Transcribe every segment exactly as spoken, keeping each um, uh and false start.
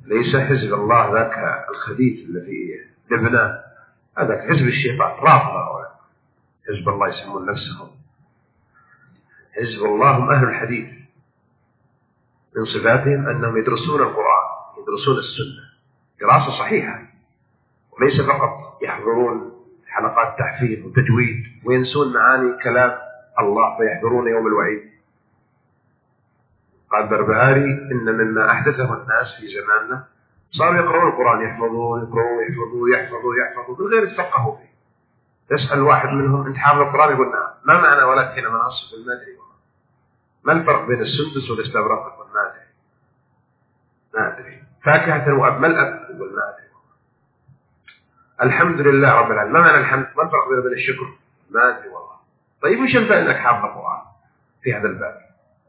ليس حزب الله ذاك الخبيث الذي لبنان، هذاك حزب الشيطان رافضة. حزب الله يسمون نفسهم حزب الله هم أهل الحديث، من صفاتهم أنهم يدرسون القرآن، يدرسون السنة دراسة صحيحة، وليس فقط يحضرون حلقات تحفيظ وتجويد وينسون معاني كلام الله فيحضرون يوم الوعيد. قال بربهاري إن مما أحدثه الناس في زماننا صاروا يقرؤون القرآن، يحفظون يقرؤون يحفظون يحفظون يحفظون من غير يتفقهوا فيه. تسأل واحد منهم أنت حافظ القرآن؟ يقول نعم. ما معنى ولكن مناصب؟ ما أدري. ما الفرق بين السندس والاستبرق؟ يقول ما أدري ما أدري. فاكهة وأب، ما الأب؟ يقول ما أدري. الحمد لله رب العالمين، ما معنى الحمد؟ ما الفرق بين الشكر؟ ما أدري والله. طيب وش الفائدة أنك حافظ القرآن في هذا الباب؟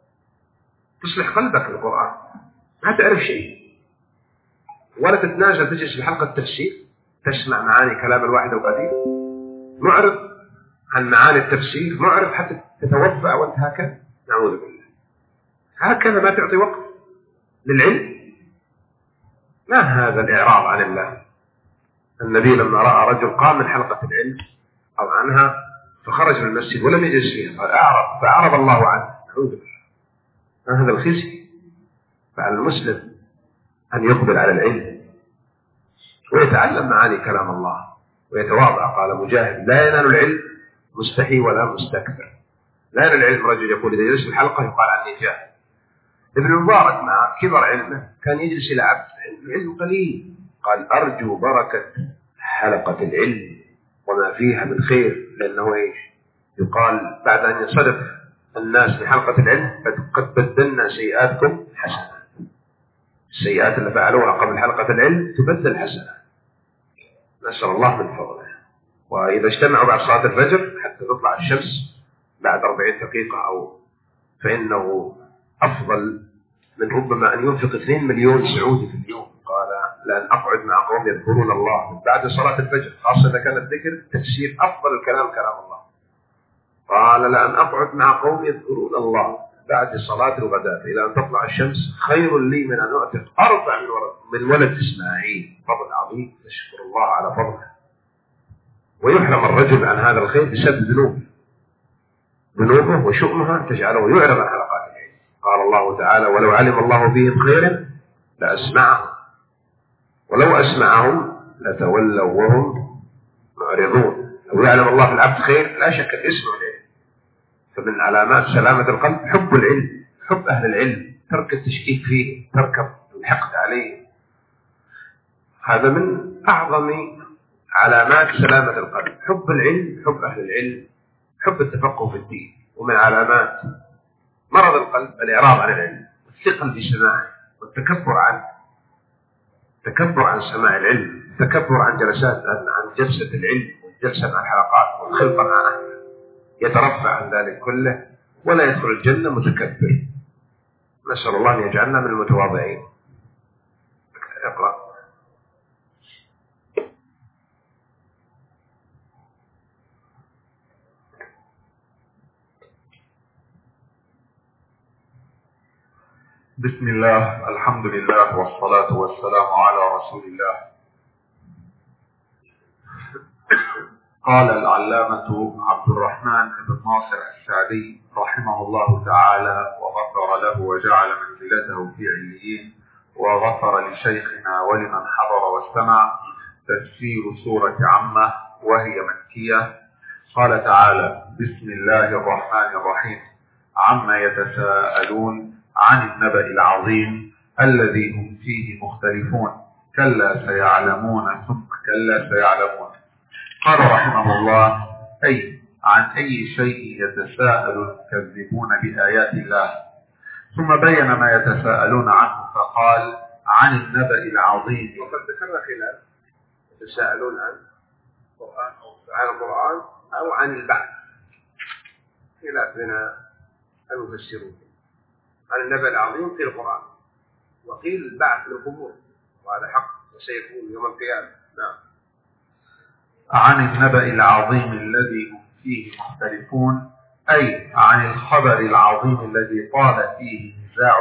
تصلح قلبك للقرآن، ما تعرف شيء ولا تتنازل، تجلس في حلقة تفسير تسمع معاني كلام الواحد القدير، معرض عن معاني التفسير، معرض حتى تتوفى وانت هكذا. نعوذ بالله، هكذا ما تعطي وقت للعلم. ما هذا الإعراض عن الله؟ النبي لما رأى رجل قام من حلقة العلم أو عنها فخرج من المسجد ولم يجلس فيها، قال أعرض، فأعرض الله عنه. نعوذ بالله، ما هذا الخزي؟ فعلى المسلم أن يقبل على العلم ويتعلم معاني كلام الله ويتواضع. قال مجاهد لا ينال العلم مستحي ولا مستكبر. لا ينال العلم رجل يقول إذا جلس في الحلقة يقال عني جاهل. ابن المبارك مع كبر علمه كان يجلس إلى عبد العلم قليل، قال أرجو بركة حلقة العلم وما فيها من خير، لأنه إيش يقال بعد أن ينصرف الناس من حلقة العلم قد بدلنا سيئاتكم حسنات. السيئات اللي فعلوها قبل حلقة العلم تبدل حسنات، نسأل الله من فضله. وإذا اجتمعوا بعد صلاة الفجر حتى تطلع الشمس بعد أربعين دقيقة أو فإنه أفضل من ربما أن ينفق اثنين مليون سعودي في اليوم. قال لأن أقعد مع قوم يذكرون الله بعد صلاة الفجر، خاصة إذا كان الذكر تفسير أفضل الكلام كلام الله. قال لأن أقعد مع قوم يذكرون الله بعد صلاة الغداء إلى أن تطلع الشمس خير لي من أن أعتق أربع من ولد إسماعيل. فضل عظيم، نشكر الله على فضله. ويحرم الرجل عن هذا الخير بسبب ذنوبه، ذنوبه وشؤمها تجعله يعرض عن حلقات العلم. قال الله تعالى ولو علم الله بهم خيرا لأسمعهم ولو أسمعهم لتولوا وهم معرضون. لو يعلم الله في العبد خير لا شك أن يسمع العلم. فمن علامات سلامة القلب حب العلم، حب أهل العلم، ترك التشكيك فيه، ترك الحقد عليه. هذا من أعظم علامات سلامة القلب، حب العلم، حب أهل العلم، حب التفقه في الدين. ومن علامات مرض القلب الإعراض عن العلم والثقل بسماعه والتكبر عنه، التكبر عن سماع العلم، التكبر عن جلسات عن جلسة العلم والجلسة مع الحلقات والخلطة مع أهله، يترفع عن ذلك كله ولا يدخل الجنة متكبر. نسأل الله أن يجعلنا من المتواضعين. اقرأ. بسم الله، الحمد لله، والصلاة والسلام على رسول الله. قال العلامة عبد الرحمن بن ناصر السعدي رحمه الله تعالى وغفر له وجعل منزلته في عليين، وغفر لشيخنا ولمن حضر واستمع، تفسير سورة عمة وهي مكية. قال تعالى بسم الله الرحمن الرحيم عما يتساءلون عن النبأ العظيم الذي هم فيه مختلفون كلا سيعلمون ثم كلا سيعلمون. قال رحمه الله أي عن أي شيء يتساءل المكذبون بآيات الله، ثم بين ما يتساءلون عنه فقال عن النبأ العظيم. وقد ذكرنا خلال يتساءلون عن القرآن أو عن القرآن أو عن البعث، خلاف بين المفسرون. عن النبأ العظيم في القرآن، وقيل البعث للقبور، وهذا حق وسيكون يوم القيامة. نعم. عن النبأ العظيم الذي هم فيه مختلفون أي عن الخبر العظيم الذي طال فيه نزاعهم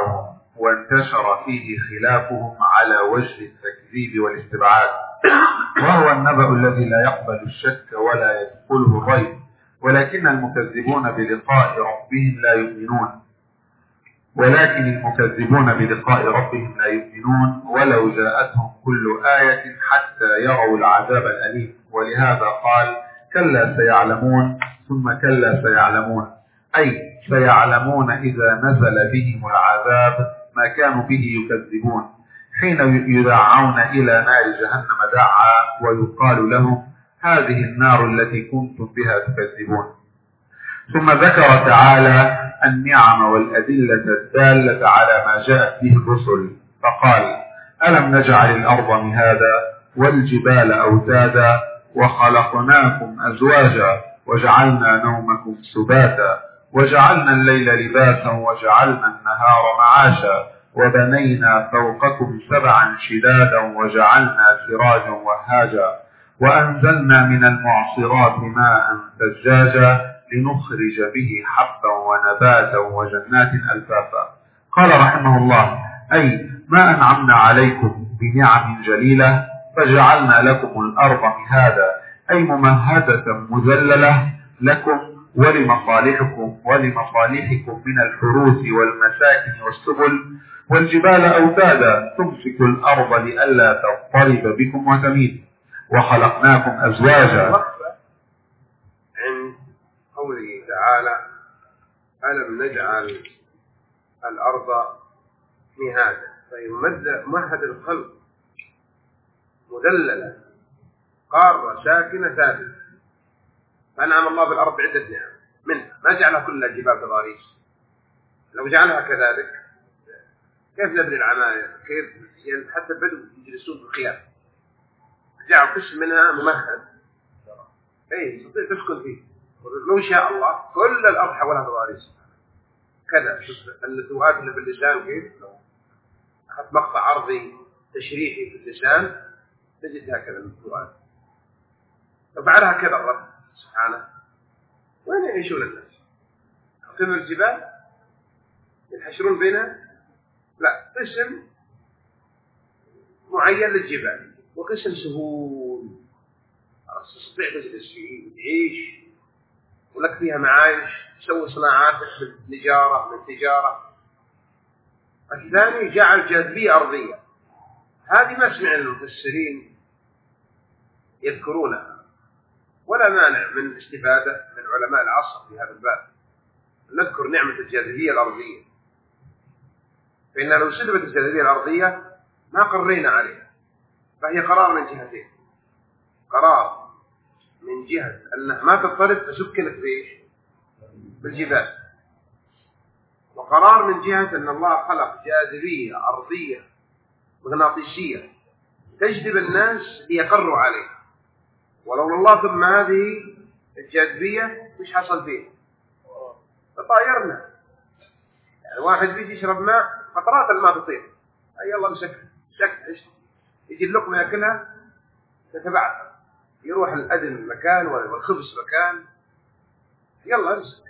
وانتشر فيه خلافهم على وجه التكذيب والاستبعاد، وهو النبأ الذي لا يقبل الشك ولا يدخله الريب، ولكن المكذبون بلقاء ربهم لا يؤمنون ولكن المكذبون بلقاء ربهم لا يؤمنون ولو جاءتهم كل آية حتى يروا العذاب الأليم. ولهذا قال: كلا سيعلمون ثم كلا سيعلمون، أي سيعلمون إذا نزل بهم العذاب ما كانوا به يكذبون، حين يدعون إلى نار جهنم دعا ويقال لهم: هذه النار التي كنتم بها تكذبون. ثم ذكر تعالى النعم والأدلة الدالة على ما جاءت به الرسل، فقال: ألم نجعل الأرض مهادا والجبال أوتادا وخلقناكم أزواجا وجعلنا نومكم سباتا وجعلنا الليل لباسا وجعلنا النهار معاشا وبنينا فوقكم سبعا شدادا وجعلنا سراجا وهاجا وأنزلنا من المعصرات ماء ثجاجا لنخرج به حبا ونباتا وجنات ألفافا. قال رحمه الله: أي ما أنعمنا عليكم بنعم جليلة فجعلنا لكم الأرض مهادا، أي ممهدة مذللة لكم ولمصالحكم ولمصالحكم من الحروث والمساكن والسبل، والجبال أوتادا تمسك الأرض لئلا تضطرب بكم وتميد، وخلقناكم أزواجا. عند قوله تعالى: ألم نجعل الأرض مهادا، فيمهد الخلق مذللة قارة ساكنة ثابتة. فأنعم الله بالأرض بعدة نعم، منها ما جعلها كلها جبال تضاريس. لو جعلها كذلك كيف نبني العماير؟ كيف حتى البدو يجلسون في الخيام؟ جعل قسم منها ممهد، اي تستطيع تسكن فيه. لو شاء الله كل الأرض حولها تضاريس كذا. شوف النتوءات اللي في اللسان كيف، لو أخذت مقطع عرضي تشريحي في اللسان تجد هكذا النتوءات. ففعلها كذا الرب سبحانه. وين يعيشون الناس؟ قسم الجبال ينحشرون بينها؟ لا، قسم معين للجبال وقسم سهول تستطيع تجلس فيه وتعيش ولك فيها معايش، تسوي صناعاتك من تجارة من تجارة. الثاني جعل جاذبية أرضية، هذه ما سمعنا المفسرين يذكرونها، ولا مانع من استفادة من علماء العصر في هذا الباب. نذكر نعمة الجاذبية الأرضية، فإن لو سلبت الجاذبية الأرضية ما قرينا عليها، فهي قرار من جهتين: قرار من جهة أنها ما تضطرب فسكنت بإيش؟ بالجبال، وقرار من جهة أن الله خلق جاذبية أرضية مغناطيسية تجذب الناس ليقروا عليها. ولولا الله ثم هذه الجاذبية مش حصل فيه؟ تطايرنا. يعني واحد بيجي يشرب ماء قطرات الماء تطير، أي الله مسكت سكت، يجي اللقمة يأكلها تتبعثر، يروح الأدم مكان والخبز مكان، يلا امسك.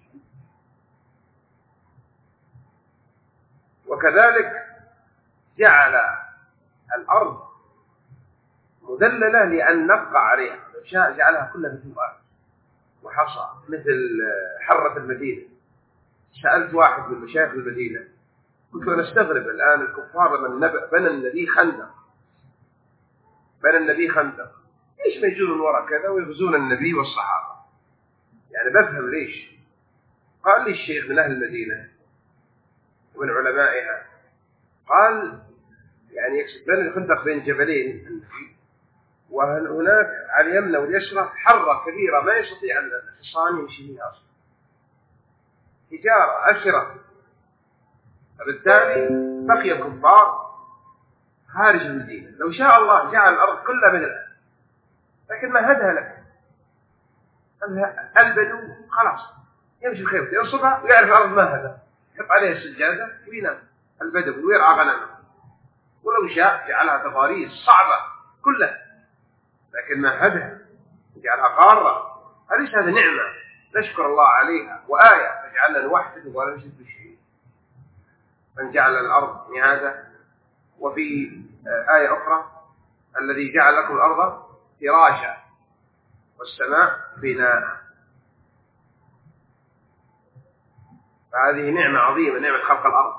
وكذلك جعل الأرض مذللة لأن نبقى عليها، لو شاء جعلها كلها نتوءات وحصى مثل حرة المدينة. سألت واحد من مشايخ المدينة قلت له: نستغرب الآن الكفار لما بنى النبي خندق بنى النبي خندق ليش ما يجون من وراء كذا ويغزون النبي والصحابة؟ يعني بفهم ليش. قال لي الشيخ من أهل المدينة ومن علمائها، قال يعني يقصد بنى الخندق بين جبلين، وهناك على اليمنى واليسرى حرة كبيرة ما يستطيع الحصان يمشي فيها أصلا، حجارة أشرة. فبالتالي بقي الكفار خارج المدينة. لو شاء الله جعل الأرض كلها من الآن، لكن ما هدها لك. البدو خلاص يمشي بخيمته ينصبها ويعرف الأرض ما هذا، يحط عليها السجادة وينام البدو ويرعى غنمه. ولو شاء جعلها تضاريس صعبة كلها، لكن ما هدها جعلها قارة. أليس هذا نعمة نشكر الله عليها وآية فجعلنا نوحده ولا نشرك به شيء؟ من جعل الأرض مهادا، وفي آية أخرى الذي جعل لكم الأرض فراشا والسماء بناء. فهذه نعمة عظيمة، نعمة خلق الأرض.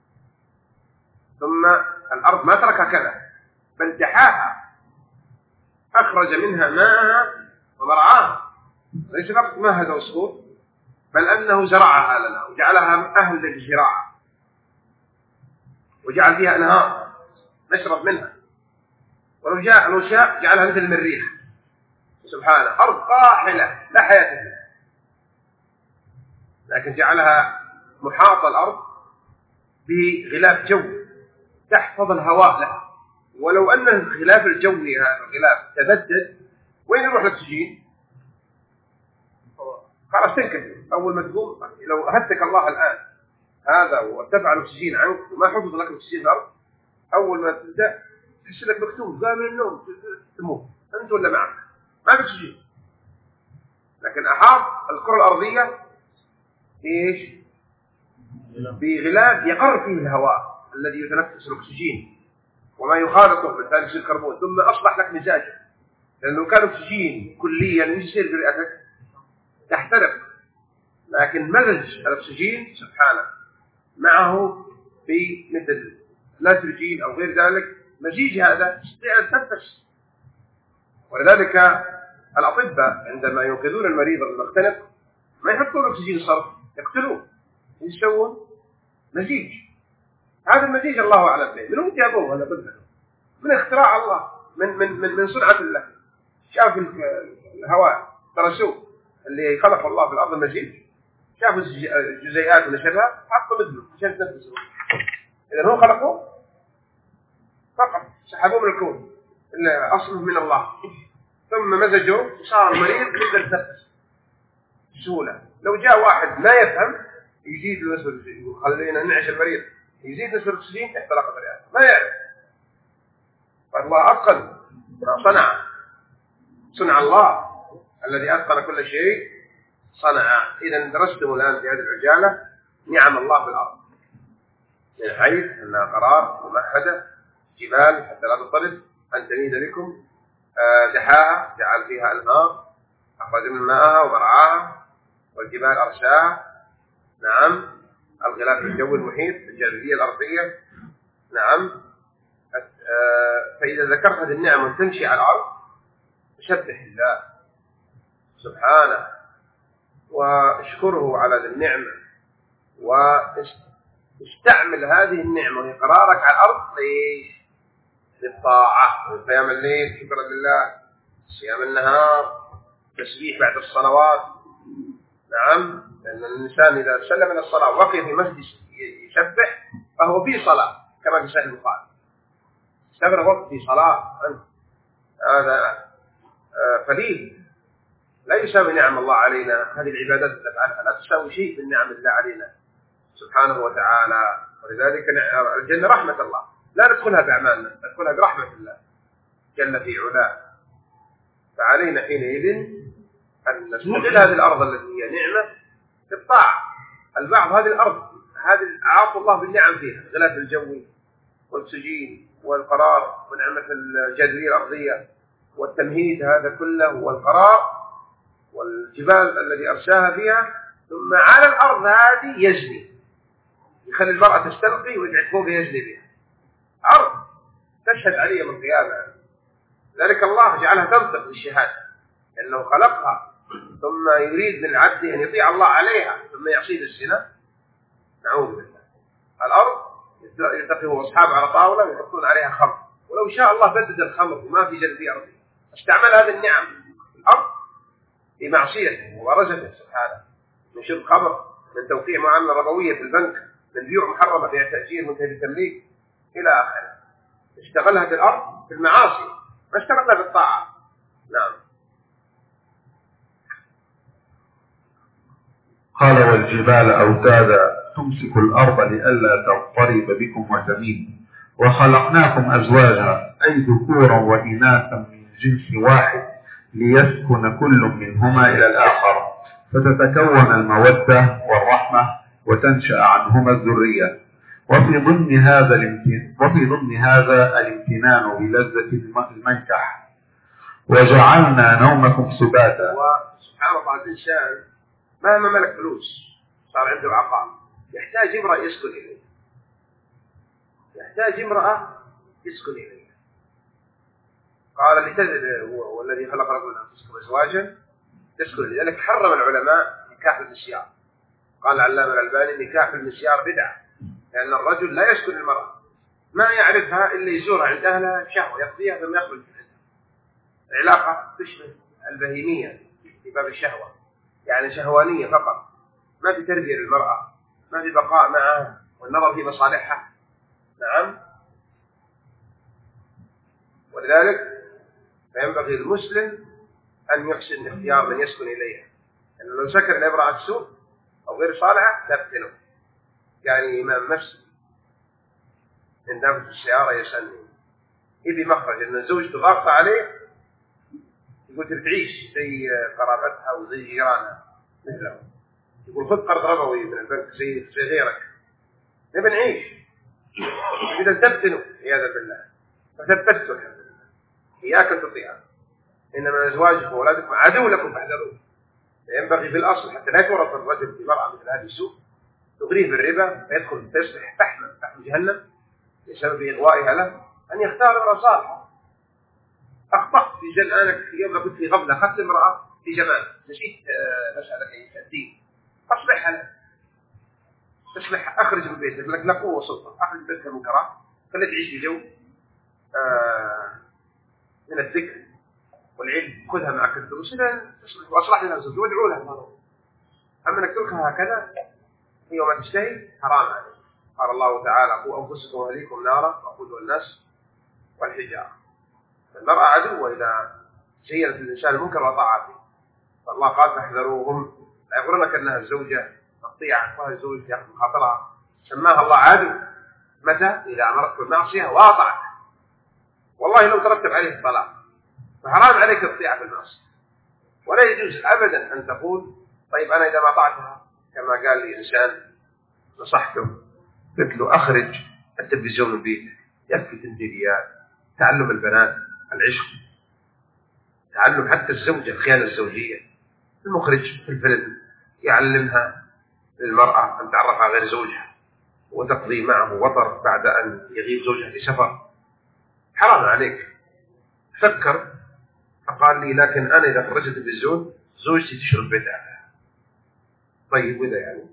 ثم الأرض ما تركها كذا، بل دحاها، أخرج منها ماءها ومرعاها، ليس فقط مهد وصخور، بل أنه زرعها لنا وجعلها أهل للزراعة، وجعل فيها أنهار نشرب منها، ولو جاء لو شاء جعلها مثل المريخ سبحانه، أرض قاحلة لا حياة فيها، لكن جعلها محاطة الأرض بغلاف جوي تحفظ الهواء له. ولو أن الغلاف الجوي هذا الغلاف تبدد، وين يروح الأكسجين؟ خلاص تنكسر أول ما تقوم. لو هدك الله الآن هذا وارتفع الأكسجين عنك وما حفظ لك الأكسجين الأرض، أول ما تبدأ تحس لك مكتوم قام من النوم تموت أنت ولا معك، ما في أكسجين. لكن أحاط الكرة الأرضية إيش؟ بغلاف يقر فيه الهواء الذي يتنفس الأكسجين وما يخالطه من ثاني أكسيد الكربون، ثم أصبح لك مزاجا. لأنه كان أكسجين كليا ايش يصير في رئتك؟ تحترق. لكن مزج الأكسجين سبحانه معه في مثل نيتروجين أو غير ذلك، مزيج هذا يستطيع أن تنفس. ولذلك الأطباء عندما ينقذون المريض المختنق ما يحطون أكسجين صرف، يقتلوه، يسوون مزيج. هذا المزيج الله أعلم به، من وين جابوه هذا كله؟ من اختراع الله، من من من من صنعة الله. شاف الهواء درسوه اللي خلق الله في الأرض المزيج، شافوا الجزيئات ونشرها حطوا مثله عشان تنفسوا. إذا هو خلقه فقط، سحبوه من الكون اللي أصله من الله، ثم مزجوه وصار المريض يقدر يتنفس بسهولة. لو جاء واحد ما يفهم يزيد نسبة الأكسجين، خلينا نعيش المريض يزيد نسبة الأكسجين احترق الرئة، ما يعرف. فالله أتقن ما صنع، صنع الله الذي أتقن كل شيء صنع. إذا درستم الآن في هذه العجالة نعم الله في الأرض، من حيث أنها قرار ممهدة، جبال حتى لا تضطرب، أن تميد لكم، دحاها جعل فيها أنهار، أخرج من ماءها ومرعاها، والجبال أرساها، نعم، الغلاف الجوي المحيط، الجاذبية الأرضية، نعم. فإذا ذكرت هذه النعم وتمشي على الأرض سبح الله سبحانه واشكره على هذه النعمة، واستعمل هذه النعمة وإقرارك على الأرض ليش؟ للطاعة، قيام الليل شكرا لله، صيام النهار، تسبيح بعد الصلوات، نعم. لأن الإنسان إذا سلم من الصلاة وبقي في مسجد يسبح فهو في صلاة، كما في صحيح البخاري، استغرق وقت في صلاة أنت، هذا قليل لا يساوي نعم الله علينا. هذه العبادات التي نفعلها لا تساوي شيء من نعم الله علينا سبحانه وتعالى. ولذلك الجنة رحمة الله، لا ندخلها بأعمالنا، ندخلها برحمة الله جل في علاه. فعلينا حينئذ أن نستغل هذه الأرض التي هي نعمة في الطاعة. البعض هذه الأرض هذه أعاط الله بالنعم فيها، الغلاف الجوي والأكسجين والقرار ونعمة الجاذبية الأرضية والتمهيد هذا كله والقرار والجبال الذي أرساها فيها، ثم على الأرض هذه يجني، يخلي المرأة تستلقي ويقعد فوق يجني بها. أرض تشهد عليه من القيامة. ذلك الله جعلها تنطق بالشهادة لأنه خلقها، ثم يريد من العبد أن يطيع الله عليها ثم يعصيه بالزنا، نعوذ بالله. الأرض يلتقي هو أصحاب على طاولة ويحطون عليها خمر، ولو شاء الله بدد الخمر وما في جلبية أرضية، استعمل هذه النعم الأرض في معصيته ومبارزته سبحانه، من شرب خمر، من توقيع معاملة ربوية في البنك، من بيوع محرمة فيها تأجير من كيف التمليك إلى آخره. اشتغلها في الأرض في المعاصي، ما اشتغلها في الطاعة. نعم. قال والجبال أوتادا تمسك الأرض لئلا تضطرب بكم وتميد، وخلقناكم أزواجا أي ذكورا وإناثا من جنس واحد ليسكن كل منهما إلى الآخر، فتتكون المودة والرحمة وتنشأ عنهما الذرية. وفي ضمن هذا الامتنان وفي ضمن هذا الامتنان بلذة المنكح. وجعلنا نومكم سباتا. وسبحان الله الإنسان مهما ملك فلوس صار عنده عقار يحتاج امرأة يسكن إليه، يحتاج امرأة يسكن إليه. قال لتجد هو والذي خلق لكم من أنفسكم أزواجا تسكن إليه. لذلك حرم العلماء نكاح المسيار. قال العلامة الألباني نكاح المسيار بدعة، لأن الرجل لا يسكن المرأة، ما يعرفها إلا يزورها عند أهلها شهوة يقضيها ثم يخرج منها. العلاقة تشبه البهيمية في باب الشهوة، يعني شهوانية فقط، ما في تربية للمرأة، ما في بقاء معها والنظر في مصالحها. نعم. ولذلك فينبغي المسلم أن يحسن اختيار من يسكن إليها، لأنه لو سكن لامرأة سوء أو غير صالحة تفتنه. يعني إمام مسجد من دافة السيارة يسألني إذا مخرج أن زوجته ضاغطة عليه، يقول تعيش زي قرابتها وزي جيرانها مثله، يقول خذ قرض ربوي من البنك زي زي غيرك، نبي نعيش. إذا تفتنوا عياذا بالله، فثبتوا الحمد لله، إياك أن تطيعوا، إنما أزواجكم وأولادكم عدو لكم فاحذروه. ينبغي في الأصل حتى لا يتورط الرجل بمرأة مثل هذه السوء تغريه بالربا فيدخل تصبح فحما فحم جهنم بسبب إغوائها له، أن يختار امرأة صالحة. أخطأت في جل أنا في يوم كنت في غفلة أخذت امرأة في جمال، نسيت مسألة الدين، أصلحها له، تصلح أخرج من بيتك، لك لا قوة وسلطة، أخرج من بيتك المنكرات، خليها تعيش في جو آه من الذكر والعلم، خذها معك الدروس إلى تصلح وأصلح لها زوجها وادعوا لها. أما أنك تركها هكذا هي وما تشتهي حرام عليك. قال الله تعالى قوا أنفسكم وأهليكم نارا وقودها الناس والحجارة. المرأة عدو إذا زينت الإنسان المنكر وطاعته، فالله قال فاحذروهم لا يغرنك أنها الزوجة تطيع وهي الزوج يأخذ خاطرها. سماها الله عدو متى؟ إذا أمرت بالمعصية وأطعت. والله لو ترتب عليه الطلاق فحرام عليك تطيع بالمعصية، ولا يجوز أبدا أن تقول طيب أنا إذا ما طاعتها، كما قال لي إنسان نصحته قلت له أخرج التلفزيون من بيتك، يكفي تمثيليات، تعلم البنات، العشق، تعلم حتى الزوجة الخيانة الزوجية. المخرج في الفيلم يعلمها للمرأة أن تعرفها غير زوجها وتقضي معه وطر بعد أن يغيب زوجها في سفر. حرام عليك. فكر. فقال لي لكن أنا إذا خرجت التلفزيون زوجتي تشرب بدعة. طيب وإذا يعني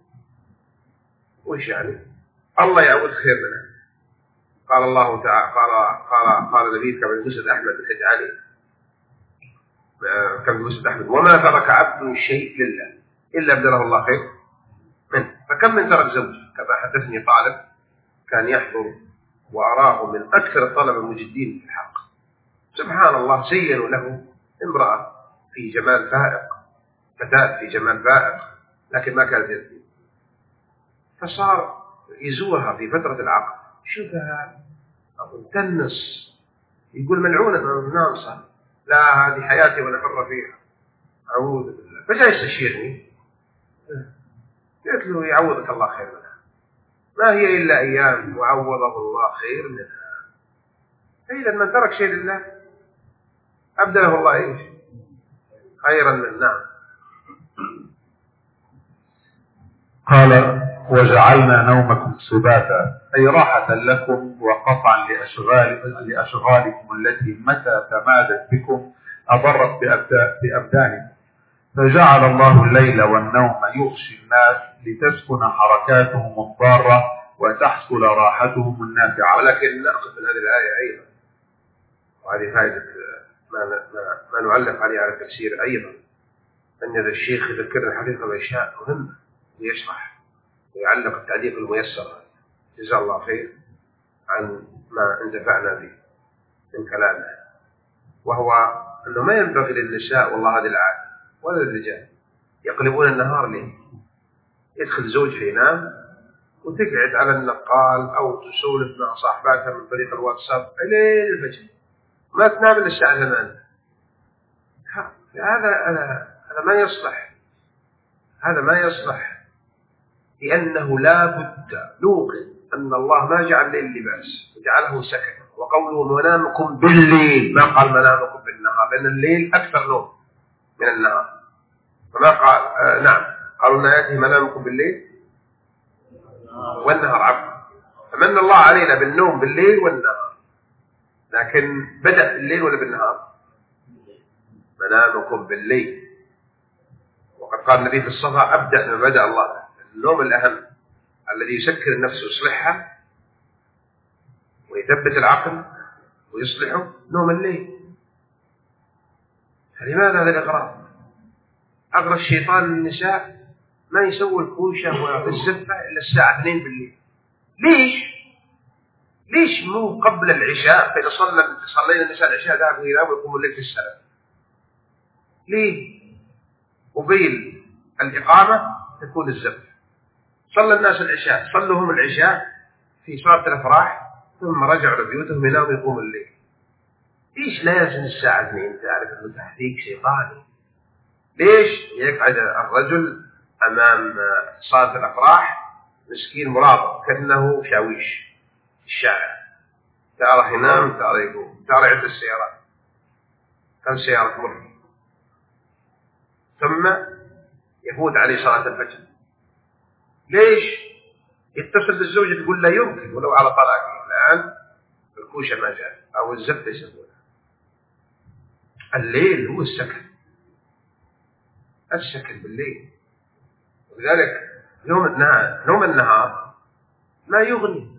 وش يعني؟ الله يعود خير منها. قال الله تعالى قال قال قال نبي كما المسند أحمد الحج علي كما المسند أحمد وما ترك عبد شيء لله إلا أبدله الله خير منه. فكم من ترك زوج كما حدثني طالب كان يحضر وأراه من أكثر الطلبة المجدين في الحق، سبحان الله زينوا له امرأة في جمال فائق، فتاة في جمال فائق، لكن ما كانت يزني، فصار يزورها في فترة العقد، شوفها تنص، يقول ملعونة ناقصة، لا هذه حياتي وأنا حر فيها، أعوذ بالله. فجاء يستشيرني، قلت له يعوضك الله خير منها، ما هي إلا أيام وعوضه الله خير منها. فإذا من ترك شيء لله أبدله الله إيش خيرا من نعم. قال وجعلنا نومكم سباتا أي راحة لكم وقطعا لأشغال لأشغالكم التي متى تمادت بكم أضرت بأبدانكم، فجعل الله الليل والنوم يغشي الناس لتسكن حركاتهم الضارة وتحصل راحتهم النافعة. ولكن نأخذ من هذه الآية أيضا، وهذه فائدة ما, ما, ما نعلق عليه على التفسير أيضا، أن هذا الشيخ يذكرنا الحقيقة بأشياء مهمة ويشرح ويعلق التعليق الميسر جزاه الله خير عن ما انتفعنا به من كلامه، وهو أنه ما ينبغي للنساء والله هذه العادة ولا للرجال يقلبون النهار ليه، يدخل زوجها ينام وتقعد على النقال أو تسولف مع صاحباتها من طريق الواتساب إلى الفجر، ما تنام إلا الساعة ثمانية. هذا هذا ما يصلح، هذا ما يصلح، لأنه لا بد نوقن أن الله ما جعل الليل لباس وجعله سكن. وقوله منامكم بالليل ما قال منامكم بالنهار، لأن الليل أكثر نوم من النهار. فما قال آه نعم قالوا إن آياته منامكم بالليل والنهار عفوا، فمن الله علينا بالنوم بالليل والنهار، لكن بدأ بالليل ولا بالنهار؟ منامكم بالليل. وقد قال النبي في الصفا أبدأ ما بدأ الله، النوم الأهم الذي يسكر النفس ويصلحها ويثبت العقل ويصلحه نوم الليل. فلماذا هذا الإغراء؟ أغرى الشيطان النساء ما يسوي الكوشة والزفة إلا الساعة اثنين بالليل. ليش؟ ليش مو قبل العشاء؟ فإذا صلى صلينا النساء العشاء ذهبوا يناموا ويقوموا الليل في السلام. ليه؟ قبيل الإقامة تكون الزفة. صلى الناس العشاء، صلوا هم العشاء في صلاة الأفراح ثم رجعوا لبيوتهم يناموا يقوموا الليل. ليش لازم الساعة اثنين؟ تعرف أنه تحريك شيطاني. ليش يقعد الرجل أمام صالة الأفراح مسكين مرابط كأنه شاويش في الشارع، ترى ينام ترى يقوم، ترى يعد السيارات كم سيارة تمر، ثم يفوت عليه صلاة الفجر. ليش؟ يتصل بالزوجة تقول لا يمكن ولو على طلاق الآن الكوشة ما جاء أو الزبدة يسمونها. الليل هو السكن، السكن بالليل. ولذلك يوم النهار نوم النهار ما يغني.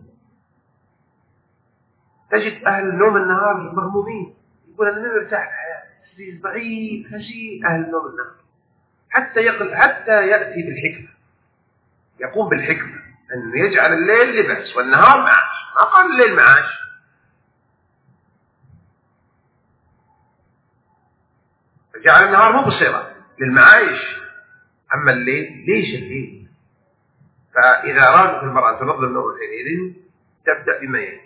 تجد أهل نوم النهار مغمومين، يقول أنا ما برتاح الحياة، ضعيف هزيل. أهل نوم النهار حتى يقل حتى يأتي بالحكمة، يقوم بالحكمة أن يجعل الليل لباس والنهار معاش. ما قال الليل معاش، فجعل النهار مبصرة للمعايش. أما الليل ليش الليل؟ فإذا أرادت المرأة تنظم النوم حينئذ تبدأ بما يلي: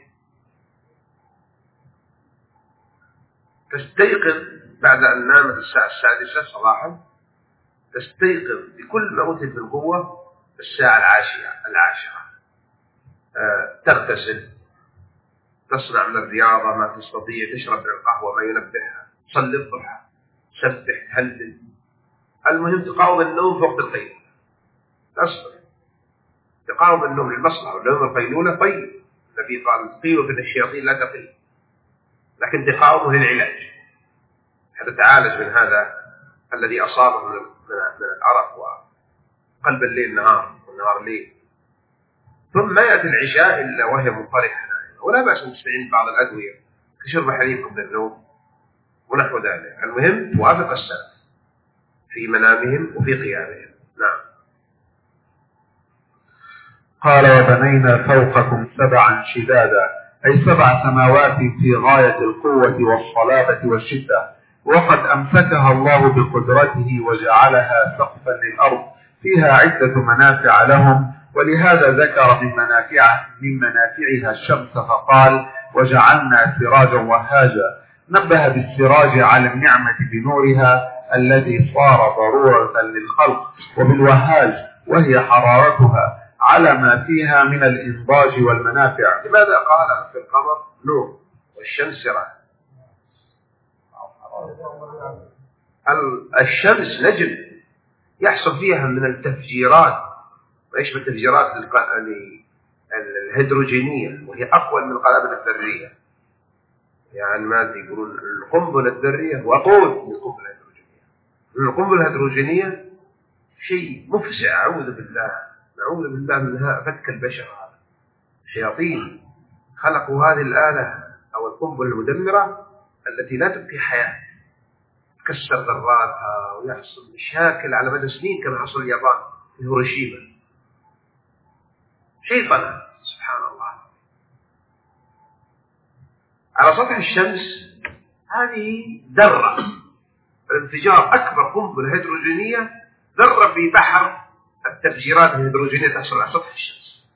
تستيقظ بعد أن نامت الساعة السادسة صباحا، تستيقظ بكل ما أوتيت من قوة الساعة العاشرة العاشرة أه، تغتسل، تصنع من الرياضة ما تستطيع، تشرب من القهوة ما ينبهها، تصلي الضحى، تسبح، تهلل. المهم تقاوم النوم في وقت القيلولة، تصبر تقاوم النوم للمصلحة. والنوم القيلولة طيب، النبي قال قيلوا في الشياطين لا تقيل، لكن تقاومه للعلاج حتى تعالج من هذا الذي أصابه من الأرق وقلب الليل نهار والنهار ليل. ثم ما يأتي العشاء إلا وهي منطرحة، ولا بأس أن تستعين بعض الأدوية كشرب حليب قبل النوم ونحو ذلك. المهم توافق السلف في منامهم وفي قيامهم. نعم. قال: وبنينا فوقكم سبعا شدادا، أي سبع سماوات في غاية القوة والصلابة والشدة، وقد أمسكها الله بقدرته وجعلها سقفا للأرض فيها عدة منافع لهم. ولهذا ذكر من منافعها من منافعها الشمس فقال: وجعلنا سراجا وهاجا. نبه بالسراج على النعمة بنورها الذي صار ضرورة للخلق، وبالوهاج وهي حرارتها على ما فيها من الإنضاج والمنافع. لماذا قال في القمر نور والشمس سراج؟ الشمس نجم يحصل فيها من التفجيرات ما يشبه التفجيرات الهيدروجينية، وهي أقوى من القنابل الذرية. يعني ماذا يقولون؟ القنبلة الذرية وقود للقنبلة الهيدروجينية. القنبلة الهيدروجينية شيء مفزع، أعوذ بالله، نعوذ بالله من فتك البشر. هذا شياطين خلقوا هذه الآلة أو القنبلة المدمرة التي لا تبقي حياة، تكسر ذراتها ويحصل مشاكل على مدى سنين كما حصل اليابان في هيروشيما. شيطان سبحان الله. على سطح الشمس هذه ذرة، الانفجار أكبر قنبلة هيدروجينية، ذرة في بحر التفجيرات الهيدروجينية تحصل على سطح الشمس،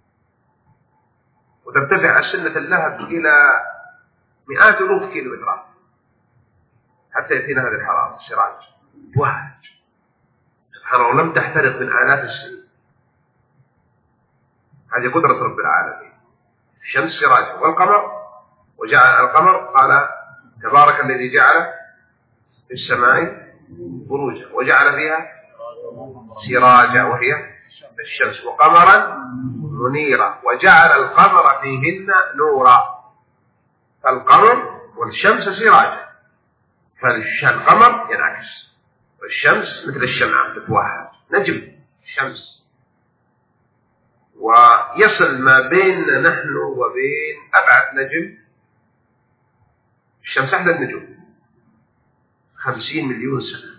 وترتفع سنة اللهب إلى مئات ألوف كيلومترات حتى يأتينا هذه الحرارة السراج وهج. سبحان الله، لم تحترق من آلاف السنين. هذه قدرة رب العالمين. الشمس سراجا والقمر، وجعل القمر قال تبارك الذي جعل في السماء بروجا وجعل فيها سراجا وهي الشمس وقمرا منيرا وجعل القمر فيهن نورا. فالقمر والشمس سراجا، فالقمر ينعكس والشمس مثل الشمعة تتوهج نجم الشمس، ويصل ما بيننا نحن وبين أبعد نجم. الشمس أحدى النجوم خمسين مليون سنة،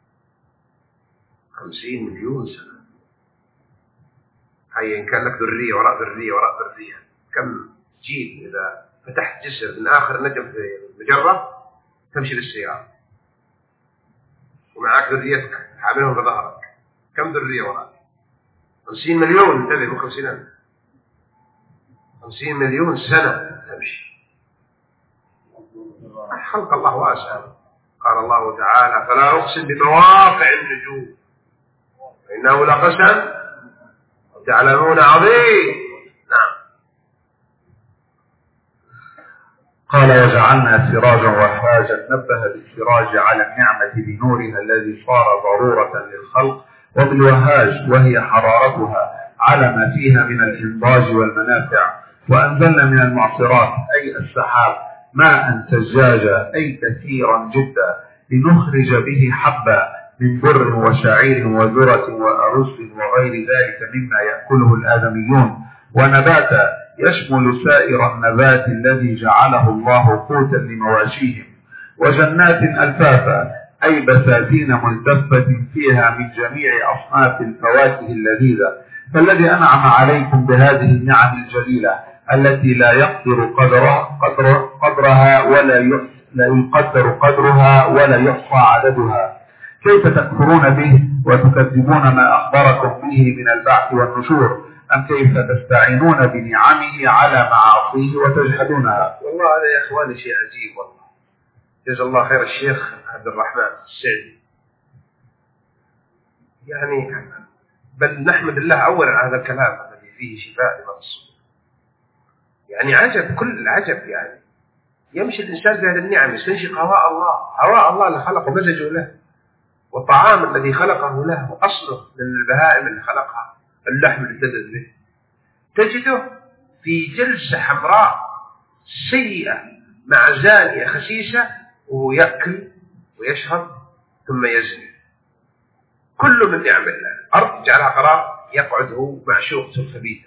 خمسين مليون سنة. هاي إن كان لك ذرية وراء ذرية وراء ذرية، كم جيل إذا فتحت جسر من آخر نجم في المجرة تمشي للسيارة ومعك ذريتك حاملهم بظهرك، كم ذرية وراء؟ خمسين مليون. انتبه، مو خمسين ألف، خمسين مليون سنة تمشي. خلق الله واسع. قال الله تعالى فلا أقسم بمواقع النجوم إنه لقسم تعلمون عظيم. نعم. قال وجعلنا سراجا وهاجا، نبه بالسراج على النعمة بنورها الذي صار ضرورة للخلق، وبالوهاج وهي حرارتها على ما فيها من الإنضاج والمنافع. وأنزلنا من المعصرات أي السحاب ماء ثجاجا أي كثيرا جدا لنخرج به حبا من بر وشعير وذرة وأرز وغير ذلك مما يأكله الآدميون، ونباتا يشمل سائر النبات الذي جعله الله قوتا لمواشيهم، وجنات ألفافا أي بساتين ملتفة فيها من جميع أصناف الفواكه اللذيذة. فالذي أنعم عليكم بهذه النعم الجليلة التي لا يقدر قدرها, قدر قدرها ولا لا يقدر قدرها ولا يحصى عددها، كيف تكفرون به وتكذبون ما أخبركم به من البعث والنشور؟ أم كيف تستعينون بنعمه على معاصيه وتجحدونها؟ والله هذا يا إخواني شيء عجيب والله. جزا الله خير الشيخ عبد الرحمن السعدي. يعني بل نحمد الله أولا على هذا الكلام الذي فيه شفاء لما في الصدور. يعني عجب كل العجب. يعني يمشي الإنسان بهذه النعم يستنشق هواء الله، هواء الله اللي خلقه مزجه له، والطعام الذي خلقه له وأصله من البهائم اللي خلقها، اللحم اللي ابتدت به، تجده في جلسة حمراء سيئة مع زانية خسيسة وهو يأكل ويشرب ثم يزني. كله من نعم الله. أرض جعلها قرار يقعد هو مع شوقته الخبيثة،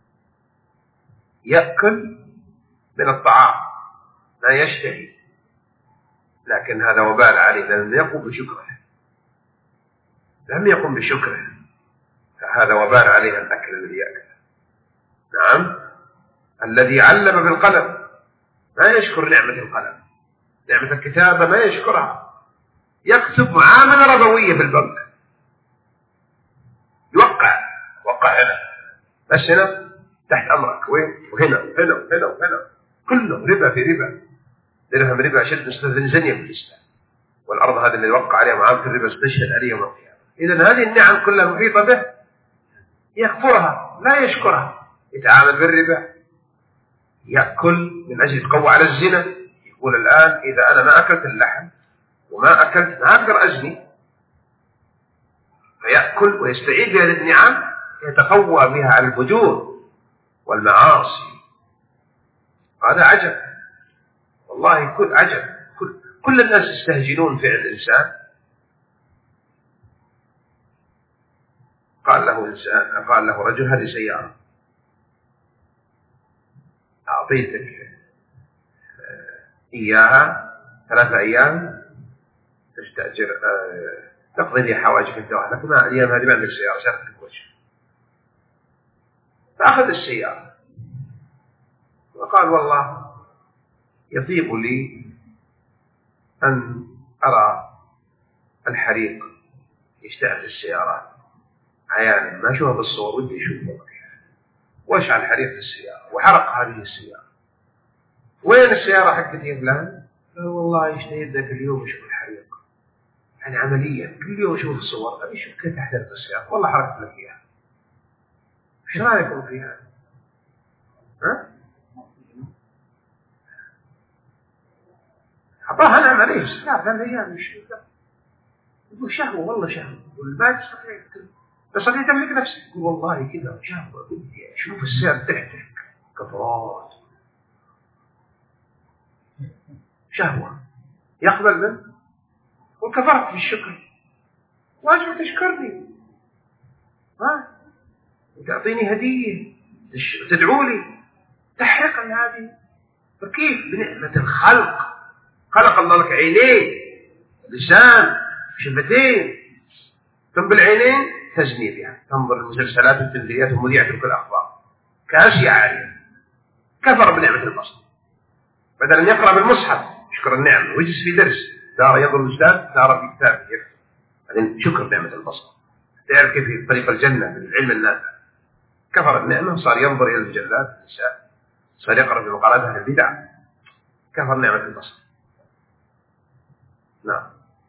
يأكل من الطعام ما يشتهي، لكن هذا وبال عليه لم يقوم بشكره، لم يقوم بشكره، فهذا وبال عليه الأكل الذي يأكله. نعم. الذي علم بالقلم ما يشكر نعمة القلم، نعمة الكتابة ما يشكرها، يكتب معاملة ربوية في البنك، يوقع وقع هنا بس هنا تحت أمرك، وين وهنا وهنا وهنا وهنا، كله ربا في ربا، درهم ربا شد مستنزنية في الإسلام، والأرض هذه اللي يوقع عليها معاملة الربا استشهد عليها يوم القيامة. إذن هذه النعم كلها محيطة به، يكفرها لا يشكرها، يتعامل بالربا، يأكل من أجل يتقوى على الزنا، يقول الآن إذا أنا ما أكلت اللحم وما أكلت ما أقدر أزني، فيأكل ويستعيد بهذه النعم يتقوى بها على الفجور والمعاصي. هذا عجب والله، كل عجب. كل, كل الناس يستهجنون فعل الإنسان. قال له إنسان، قال له رجل هذه سيارة أعطيتك إياها ثلاثة أيام تستأجر تقضي لي حواجك أنت وأهلك، ما الأيام هذه ما عندك سيارة شارك لك وجه. فأخذ السيارة وقال والله يطيب لي أن أرى الحريق يشتعل السيارات عيانا، ما أشوفها بالصور ودي أشوفها، واشعل حريق في السيارة وحرق هذه السيارة. وين السيارة حقتي يا فلان؟ قال والله يشتهي ذاك اليوم أشوف الحريق، يعني عمليا كل يوم أشوف الصور أبي أشوف كيف تحترق السيارة، والله حرقت لك إياها، إيش رأيكم فيها؟ ها؟ أعطاها نعم عليه بس لا ثلاث أيام مش يقول شهوة والله شهوة يقول ما تستطيع تستطيع تملك نفسك يقول والله كذا شهوة بدي أشوف السعر تحتك كفرات شهوة يقبل منه وكفرت بالشكر واجب تشكرني ها وتعطيني هدية تدعو لي تحقق هذه فكيف بنعمة الخلق خلق الله لك عينين لسان شفتين ثم بالعينين تزني بها تنظر المسلسلات والتمثيليات ومذيعة كل الأخبار كأشياء عالية كفر بنعمة البصر بدل أن يقرأ بالمصحف يشكر النعمة ويجلس في درس ترى ينظر الأستاذ ترى في كتاب يكتب بعدين شكر نعمة البصر تعرف كيف طريق الجنة بالعلم النافع كفر النعمة صار ينظر إلى المجلات النساء صار يقرأ في مقالات أهل البدع كفر نعمة البصر. نعم.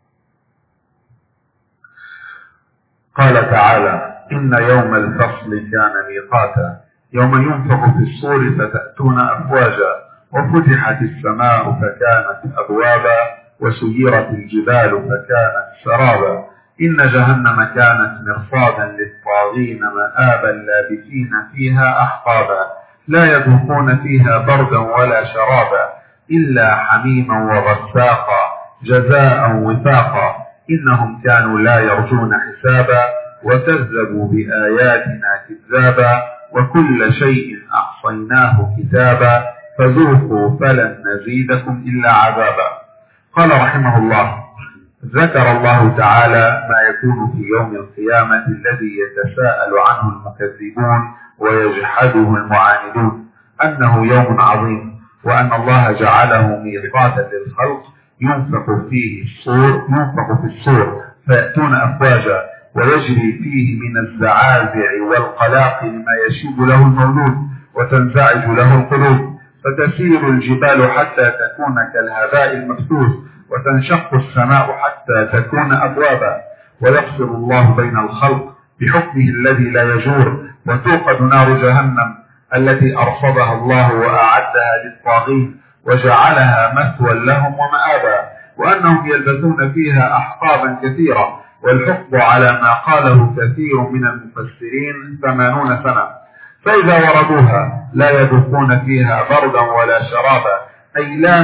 قال تعالى إن يوم الفصل كان ميقاتا يوم ينفخ في الصور فتأتون أفواجا وفتحت السماء فكانت أبوابا وسيرت الجبال فكانت سرابا إن جهنم كانت مرصادا للطاغين مآبا لابثين فيها أحقابا لا يذوقون فيها بردا ولا شرابا إلا حميما وغساقا جزاء وفاقا إنهم كانوا لا يرجون حسابا وكذبوا بآياتنا كذابا وكل شيء أحصيناه كتابا فذوقوا فلن نزيدكم إلا عذابا. قال رحمه الله ذكر الله تعالى ما يكون في يوم القيامة الذي يتساءل عنه المكذبون ويجحده المعاندون أنه يوم عظيم وأن الله جعله ميقاتا للخلق ينفخ فيه الصور ينفخ في الصور فيأتون أفواجا ويجري فيه من الزعازع والقلاقل ما يشيب له المولود وتنزعج له القلوب فتسير الجبال حتى تكون كالهباء المبثوث وتنشق السماء حتى تكون أبوابا ويفصل الله بين الخلق بحكمه الذي لا يجور وتوقد نار جهنم التي أرصدها الله وأعدها للطاغين وجعلها مثوى لهم ومآبا وأنهم يلبثون فيها أحقابا كثيرة والحقب على ما قاله كثير من المفسرين ثمانون سنة فإذا وردوها لا يذوقون فيها بردا ولا شرابا أي لا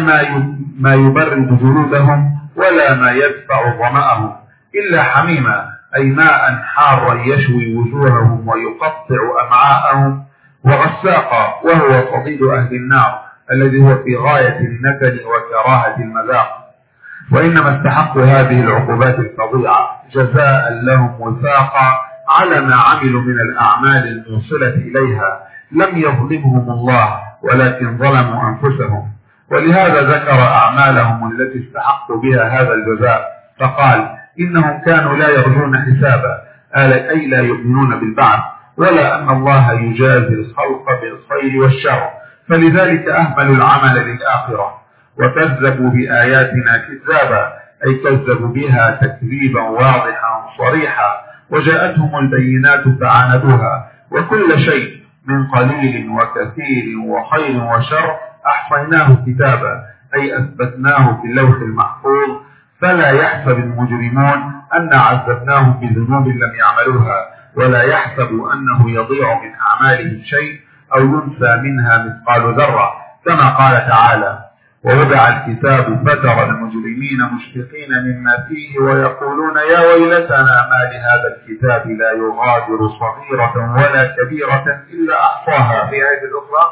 ما يبرد جلودهم ولا ما يدفع ظمأهم إلا حميما أي ماء حارا يشوي وجوههم ويقطع أمعاءهم وغساقا وهو صديد أهل النار الذي هو في غاية النكد وكراهة المذاق وإنما استحقوا هذه العقوبات الفظيعة جزاء لهم وفاقا على ما عملوا من الأعمال الموصلة إليها لم يظلمهم الله ولكن ظلموا أنفسهم ولهذا ذكر أعمالهم التي استحقوا بها هذا الجزاء فقال إنهم كانوا لا يرجون حسابا أي لا يؤمنون بالبعث ولا أن الله يجازي الخلق بالخير والشر فلذلك أهملوا العمل للآخرة وكذبوا بآياتنا كذابا أي كذبوا بها تكذيبا واضحا صريحا وجاءتهم البينات فعاندوها وكل شيء من قليل وكثير وخير وشر أحصيناه كتابا أي أثبتناه في اللوح المحفوظ فلا يحسب المجرمون أن عذبناهم بذنوب لم يعملوها ولا يحسب أنه يضيع من أعمالهم شيء أو ينسى منها مثقال ذرة كما قال تعالى ووضع الكتاب فترى المجرمين مشفقين مما فيه ويقولون يا ويلتنا ما لهذا الكتاب لا يغادر صغيرة ولا كبيرة إلا أحصاها. في آية الأخرى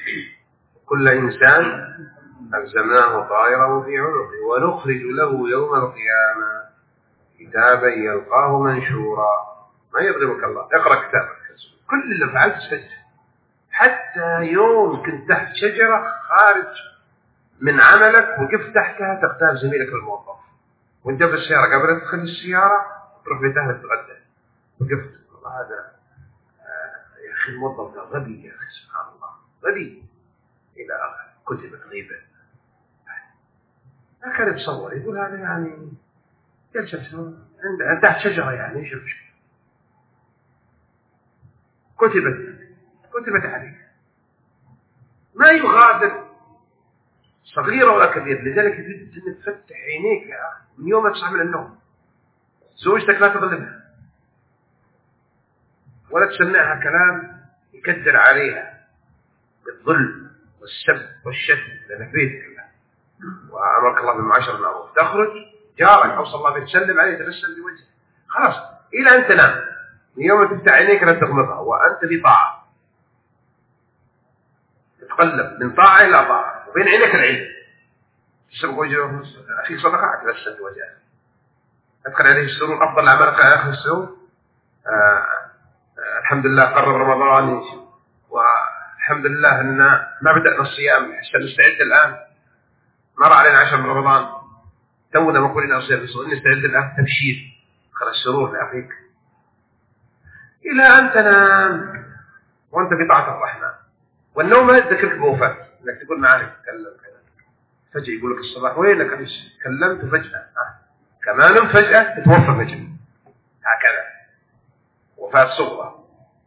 كل إنسان ألزمناه طائره في عنقه ونخرج له يوم القيامة كتابا يلقاه منشورا ما يظلمك الله اقرأ كتابك كل اللي فعلت استجد حتى يوم كنت تحت شجرة خارج من عملك وقفت تحتها تغتاب زميلك الموظف وانت في السيارة قبل تدخل السيارة تروح بيت أهلك تغدى وقفت هذا آه يا أخي الموظف ده غبي يا أخي سبحان الله غبي إلى آخر كتبت غيبة ما كان يتصور يقول هذا يعني جلسة عند تحت شجرة يعني شوف كتبت كتبت عليه ما يغادر صغيرة ولا كبيرة. لذلك يجب أن تفتح عينيك يا أخي من يوم ما تصحى من النوم. زوجتك لا تظلمها ولا تسمعها كلام يكدر عليها بالظلم والسب والشتم لأنك بيتك الله وأمرك الله بالمعاشرة بالمعروف. تخرج جارك أوصى الله بك تسلم عليه تبسم بوجهه خلاص إلى أن تنام. من يوم ما تفتح عينيك لا تغمضها وأنت في طاعة. تتقلب من طاعة إلى طاعة وبين عينك العلم. تسبق وجهه في صدقة تبسم بوجهه. أدخل عليه السرور. أفضل الأعمال على آخر السرور. آه آه الحمد لله قرب رمضان والحمد لله أن ما بدأنا الصيام حتى نستعد الآن. مر علينا عشر من رمضان تونا ما قلنا الصيام نستعد الآن تبشير خلال السرور لأخيك إلى أن تنام وأنت في طاعة الرحمن. والنوم ما يذكرك بوفاة إنك تقول معاني تكلم كذا فجأة يقول لك الصباح وينك أنا تكلمت فجأة آه. كما نمت فجأة تتوفى فجأة هكذا وفاة صغرى.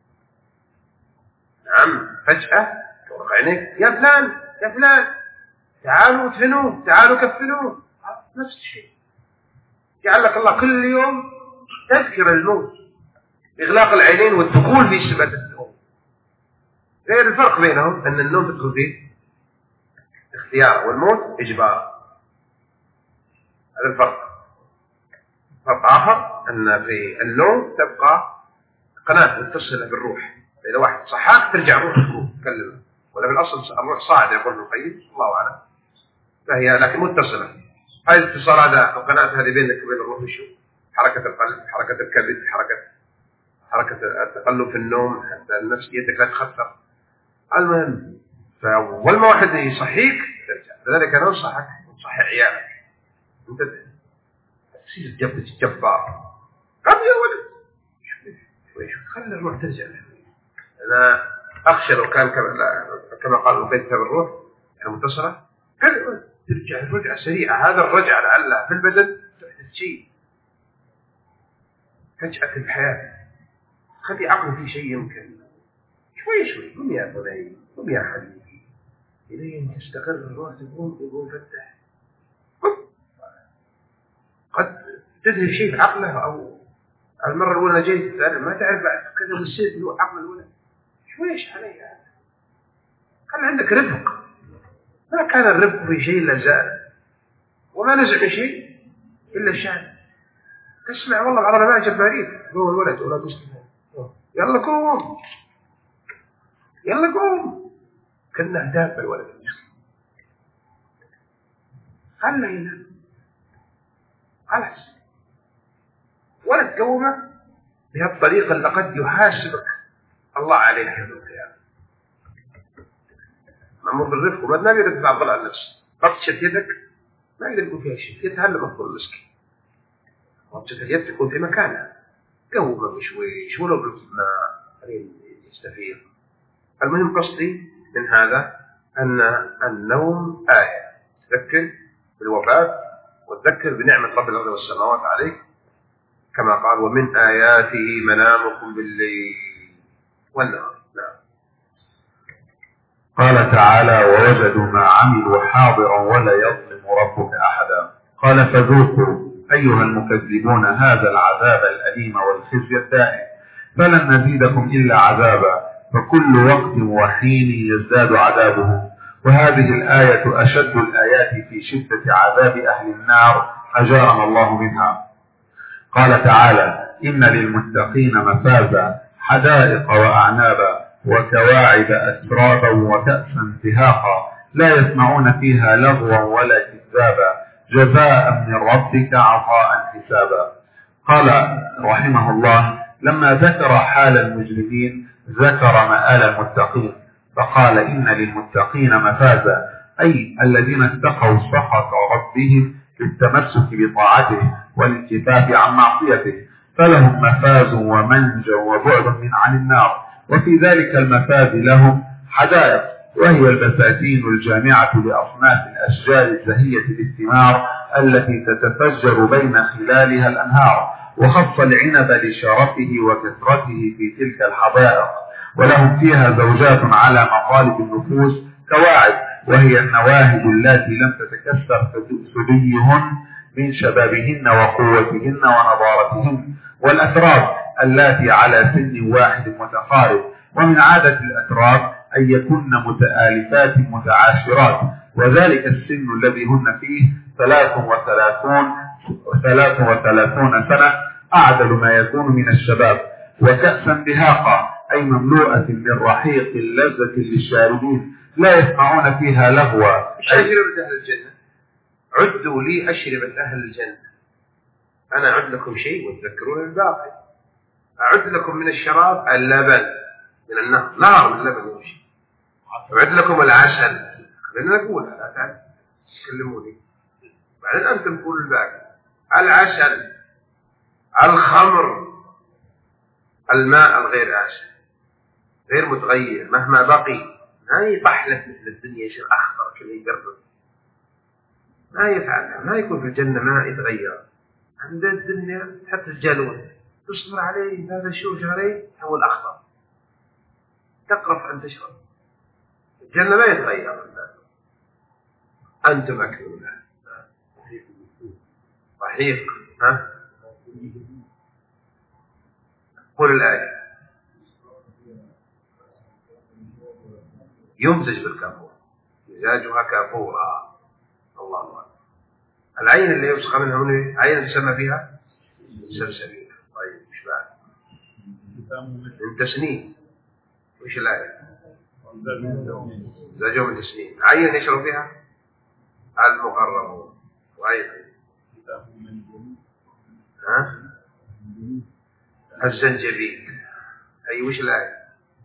نعم فجأة تورق عينيك يا فلان يا فلان تعالوا ادفنوه تعالوا كفنوه نفس الشيء. جعل لك الله كل يوم تذكر الموت إغلاق العينين والدخول في سبات النوم. غير الفرق بينهم أن النوم تدخل فيه اختيار والموت إجبار. هذا الفرق. فرق آخر أن في النوم تبقى قناة متصلة بالروح. إذا واحد صحاك ترجع روح تكلم ولا بالأصل الروح صاعد يقول ابن القيم الله أعلم فهي لكن متصلة. هذه الاتصال هذا القناة هذه بينك وبين الروح وشو حركة القلب حركة الكبد حركة حركة التقلب في النوم حتى النفس يدك لا تخطر. المهم فأول ما واحد يصحيك ترجع. لذلك أنا أنصحك ونصح عيالك أنت تصير جبت الجبار قبل يا ولد شوي شوي خلي الروح ترجع. أنا أخشى لو كان كما قال القيد كتاب الروح المتصلة كان ترجع الرجعة سريعة. هذا الرجعة لعلها في البدن تحدث شيء فجأة الحياة خلي عقله في شيء يمكن شوي شوي. قم يا بني قم يا حبيبي إلين تستقر الروح تقوم تقوم فتح. قد تدري شيء في عقله أو المرة الأولى جيت ما تعرف بعد كذا والسيد له عقل الأولى شويش عليها. خلي عندك رفق. ما كان الرفق في شيء إلا زال وما نزع من شيء إلا الشان. تسمع والله بعض الناس جبارين هو الولد ولا تسمع يلا قوم يلا قوم كنا دابة الولد خلنا ينام خلاص ولا تقومه بهالطريقة اللي قد يحاسبك الله عليك يوم القيامة. مأمور بالرفق وما نقدر يتبع ضلع النفس. بطشت يدك ما يقدر يكون فيها شيء يتهلم أفضل المسكين. بطشت اليد تكون في مكانها قومه بشويش ولو بالماء خليه يستفيض. المهم قصدي من هذا أن النوم آية تذكر بالوفاة وتذكر بنعمة رب الأرض والسماوات عليك كما قال ومن آياته منامكم بالليل والنهار. نعم. قال تعالى ووجدوا ما عملوا حاضرا ولا يظلم ربك أحدا. قال فذوقوا أيها المكذبون هذا العذاب الأليم والخزي الدائم فلن نزيدكم إلا عذابا فكل وقت وحين يزداد عذابه. وهذه الآية أشد الآيات في شدة عذاب أهل النار أجارنا الله منها. قال تعالى إن للمتقين مفازا حدائق وأعنابا وكواعب أترابا وكأسا دهاقا لا يسمعون فيها لغوا ولا كذابا جزاء من ربك عطاء حسابا. قال رحمه الله لما ذكر حال المجرمين ذكر مآل المتقين فقال إن للمتقين مفازا أي الذين اتقوا سخط ربهم بالتمسك بطاعته والانكفاف عن معصيته فلهم مفاز ومنجى وبعد من عن النار. وفي ذلك المفاز لهم حدائق وهي البساتين الجامعة لأصناف الأشجار الزهية بالثمار التي تتفجر بين خلالها الأنهار. وخص العنب لشرفه وكثرته في تلك الحدائق. ولهم فيها زوجات على مطالب النفوس كواعب، وهي النواهب التي لم تتكسر ثديهن من شبابهن وقوتهن ونضارتهن، والأتراب التي على سن واحد متقارب. ومن عادة الأتراب أن يكن متآلفات متعاشرات، وذلك السن الذي هن فيه ثلاث وثلاثون ثلاث وثلاثون سنة، أعدل ما يكون من الشباب. وكأسا بهاقة أي مملوءة من رحيق لذة للشاربين لا يسمعون فيها لغوا. أشربة أهل الجنة، عدوا لي أشربة أهل الجنة، أنا أعد لكم شيء وتذكرون الباقي. أعد لكم من الشراب اللبن من النهر، نهر من اللبن يمشي. أعد لكم العسل، خلينا نقول لا تعال تكلموني بعدين أنتم تقولوا الباقي. العسل، الخمر، الماء الغير عسل غير متغير مهما بقي، ما يطحلك مثل الدنيا يصير أخضر كذا يقرب، ما يفعل، ما يكون في الجنة ما يتغير. عند الدنيا حتى الجالون تصبر عليه هذا الشوج عليه هو الأخضر، تقرف أن تشرب. الجنة ما يتغير. أنتم أكلون رحيق. ها قول الآية. يمزج بالكافور، مزاجها كافورا. الله الله. العين اللي يسقى منها من عين تسمى فيها سلسبيل. طيب مش بعد من تسنين. وش الآية؟ مزاجهم من تسنين. عين يشرب فيها المقربون. وعين ها الزنجبيل. أي وش الآية؟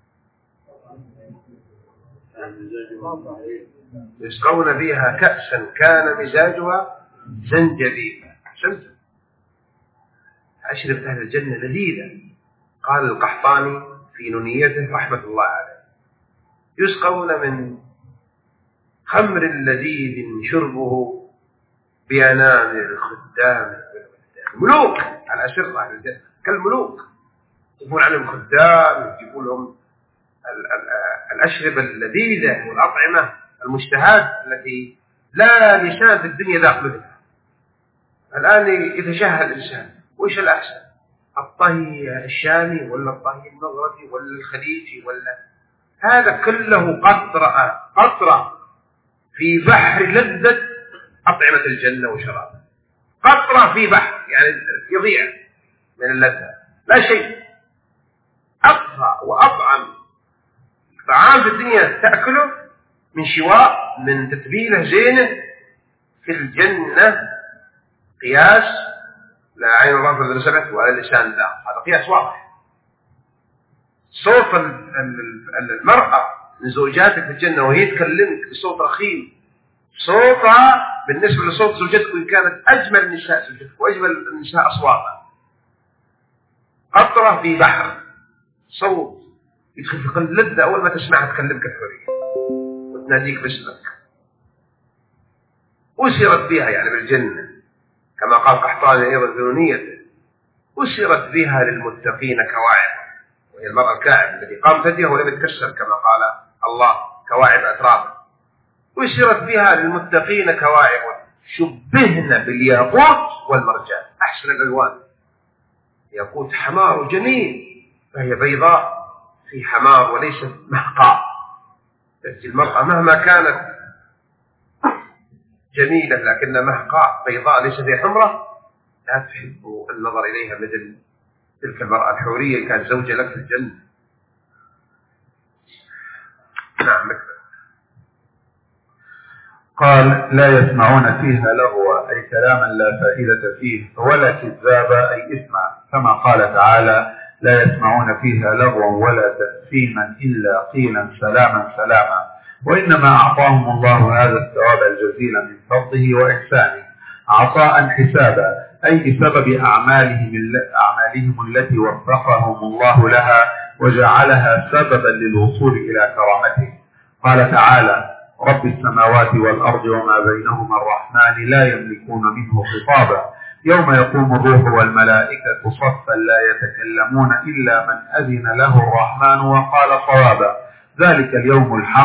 يسقون فيها كأسا كان مزاجها زنجبيل. سمت أشربت أهل الجنة لذيذة. قال القحطاني في نونيته رحمة الله عليه: يسقون من خمر لذيذ شربه بأنامل الخدام. ملوك على أشر أهل الجنة كالملوك، يجيبون عليهم خدام، يجيبون لهم الأشربة اللذيذة والأطعمة المشتهات التي لا لسان في الدنيا ذاق مثلها. الآن يتشهى الإنسان وإيش الأحسن؟ الطهي الشامي ولا الطهي المغربي ولا الخليجي ولا هذا كله قطرة قطرة في بحر لذة أطعمة الجنة وشرابها. قطرة في بحر يعني يضيع من اللذة، لا شيء. أطهى وأطعم طعام في الدنيا تأكله من شواء من تتبيله زينة، في الجنة قياس لا عين الله فإذا سمعت ولا لسان ذا. هذا قياس واضح. صوت المرأة من زوجاتك في الجنة وهي تكلمك بصوت رخيم، صوتها بالنسبة لصوت زوجتك وإن كانت أجمل النساء زوجتك وأجمل النساء أصواتها. قطرة في بحر، صوت يدخل في قلب لذة أول ما تسمعها تكلمك الحرية وتناديك باسمك. أسرت بها يعني بالجنة كما قال قحطاني أيضا في نونيته: أسرت بها للمتقين كواعب. وهي المرأة الكاعب التي قامت هديها ولم يتكسر كما قال الله كواعب أترابا. أسرت بها للمتقين كواعب شبهن بالياقوت والمرجان. أحسن الألوان، ياقوت حمار جميل، فهي بيضاء في حمار وليست محقاء. المرأة مهما كانت جميلة لكنها محقاء بيضاء ليس فيها حمرة، لا تحب النظر إليها مثل تلك المرأة الحورية اللي كانت زوجة لك في الجنة. نعم. قال: لا يسمعون فيها لغوا أي كلاما لا فائدة فيه، ولا كذابا أي إثما، كما قال تعالى: لا يسمعون فيها لغوا ولا تأثيما إلا قيلا سلاما سلاما. وإنما أعطاهم الله هذا الثواب الجزيل من فضله وإحسانه عطاء حسابا، أي بسبب أعمالهم, أعمالهم التي وفقهم الله لها وجعلها سببا للوصول إلى كرامته. قال تعالى: رب السماوات والأرض وما بينهما الرحمن لا يملكون منه خطابا، يوم يقوم الروح والملائكة صفا لا يتكلمون إلا من أذن له الرحمن وقال صوابا، ذلك اليوم الحق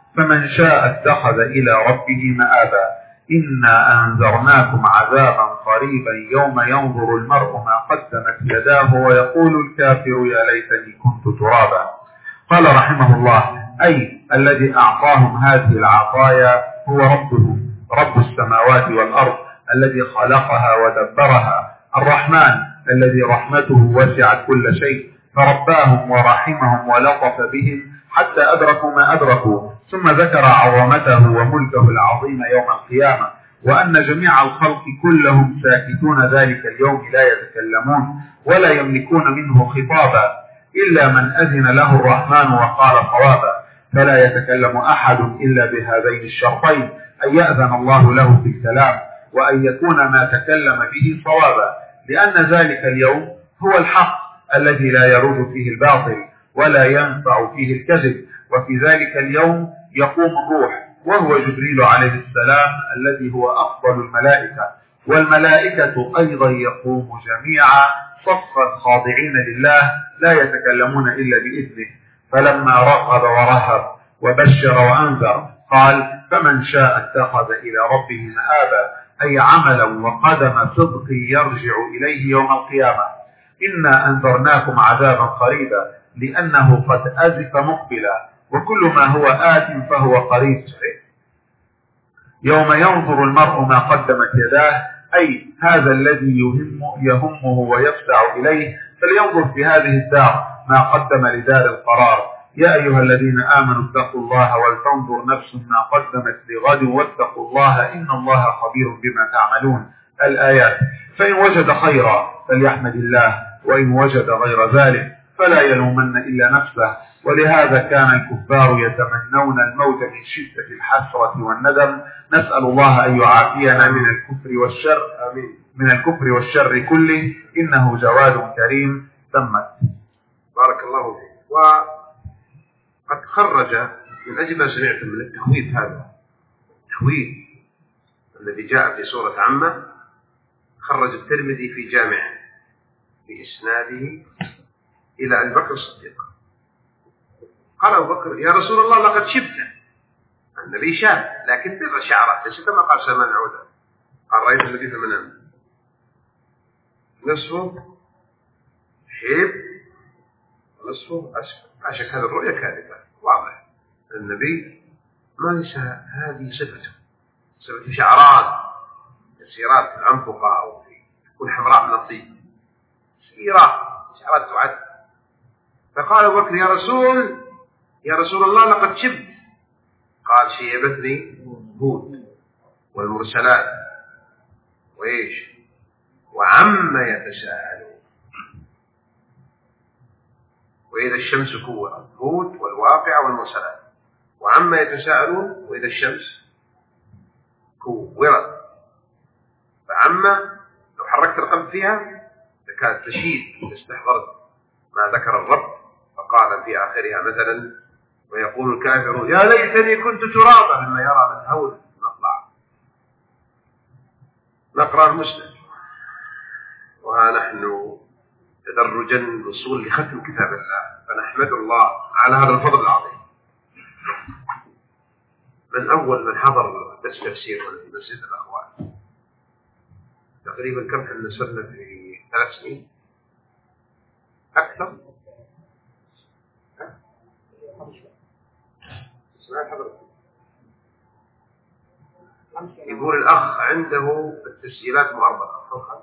فمن شاء اتخذ إلى ربه مآبا إنا أنذرناكم عذابا قريبا يوم ينظر المرء ما قدمت يداه ويقول الكافر يا ليتني كنت ترابا. قال رحمه الله: أي الذي أعطاهم هذه العطايا هو ربهم، رب السماوات والأرض الذي خلقها ودبرها، الرحمن الذي رحمته وسعت كل شيء فرباهم ورحمهم ولطف بهم حتى أدركوا ما أدركوا، ثم ذكر عظمته وملكه العظيم يوم القيامة، وأن جميع الخلق كلهم ساكتون ذلك اليوم لا يتكلمون ولا يملكون منه خطابا إلا من أذن له الرحمن وقال صوابا، فلا يتكلم أحد إلا بهذين الشرطين: أن يأذن الله له في الكلام، وأن يكون ما تكلم به صوابا، لأن ذلك اليوم هو الحق الذي لا يرد فيه الباطل ولا ينفع فيه الكذب. وفي ذلك اليوم يقوم الروح وهو جبريل عليه السلام الذي هو أفضل الملائكة، والملائكة أيضا يقوم جميعا صفا خاضعين لله لا يتكلمون إلا بإذنه. فلما رغب ورهب وبشر وأنذر قال: فمن شاء اتخذ إلى ربه مآبا، أي عملا وقدم صدق يرجع إليه يوم القيامة. إنا أنذرناكم عذابا قريبا، لأنه قد أزف مقبلا، وكل ما هو آت فهو قريب. يوم ينظر المرء ما قدمت يداه، أي هذا الذي يهم يهمه ويفزع إليه فلينظر في هذه الدار ما قدم لدار القرار. يا أيها الذين آمنوا اتقوا الله ولتنظر نفس ما قدمت لغد واتقوا الله إن الله خبير بما تعملون. الآيات. فإن وجد خيرا فليحمد الله، وإن وجد غير ذلك فلا يلومن إلا نفسه. ولهذا كان الكفار يتمنون الموت من شدة الحسرة والندم. نسأل الله أن يعافينا من الكفر والشر آمين من الكفر والشر كله، إنه جواد كريم. تمت. بارك الله فيك. وقد خرج من أجل ما سمعتم من التخويف، هذا التخويف الذي جاء في سورة عمة، خرج الترمذي في جامعه بإسناده إلى أبي بكر الصديق. قال أبو بكر: يا رسول الله لقد شبت. النبي شاب لكن بر شعره ليس كما قال سلمان عودة. قال: رأيت النبي في المنام نصفه شيب ونصفه أسفل. لا شك هذه الرؤية كاذبة واضح. النبي ما ليس هذه صفته، صفته شعرات يسيرات في الأنفقة أو في تكون حمراء من الطين، سيرات شعرات تعد. فقال أبو بكر: يا رسول يا رسول الله لقد شبت. قال: شيبتني هود والمرسلات وإيش وعما يتساءلون وإذا الشمس كورت. هود والواقع والمرسلات وعما يتساءلون وإذا الشمس كورت. فعما لو حركت القلب فيها تكاد تشيد تستحضر ما ذكر الرب. فقال في آخرها مثلا: ويقول الكافر يا ليتني كنت ترابا، لما يرى من هول نطلع. نقرأ المسلم وها نحن تدرجا الوصول لختم كتاب الله، فنحمد الله على هذا الفضل العظيم. من أول من حضر درس تفسير في مسجد الأخوان تقريبا كم احنا صرنا في ثلاث سنين أكثر. يقول الأخ عنده التسجيلات مؤرخة،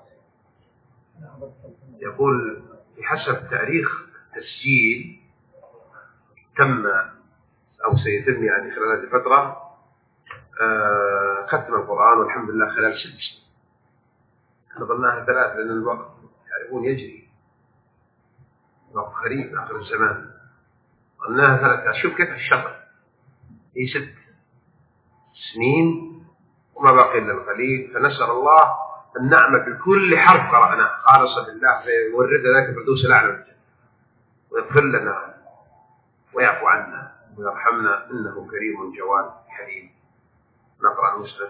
يقول بحسب تاريخ التسجيل تم أو سيتم يعني خلال هذه الفترة آه ختم القرآن والحمد لله خلال ست سنين. احنا ظناها ثلاث لأن الوقت يعرفون يجري، وقت خريف آخر الزمان، ظناها ثلاث. شوف كيف الشهر هي ست سنين وما باقي إلا القليل. فنسأل الله النعمة بكل حرف قرأناه خالصا لله، فيورد ذلك فردوس الأعلى ويغفر لنا ويعفو عنا ويرحمنا إنه كريم جواد حليم. نقرأ المسلم.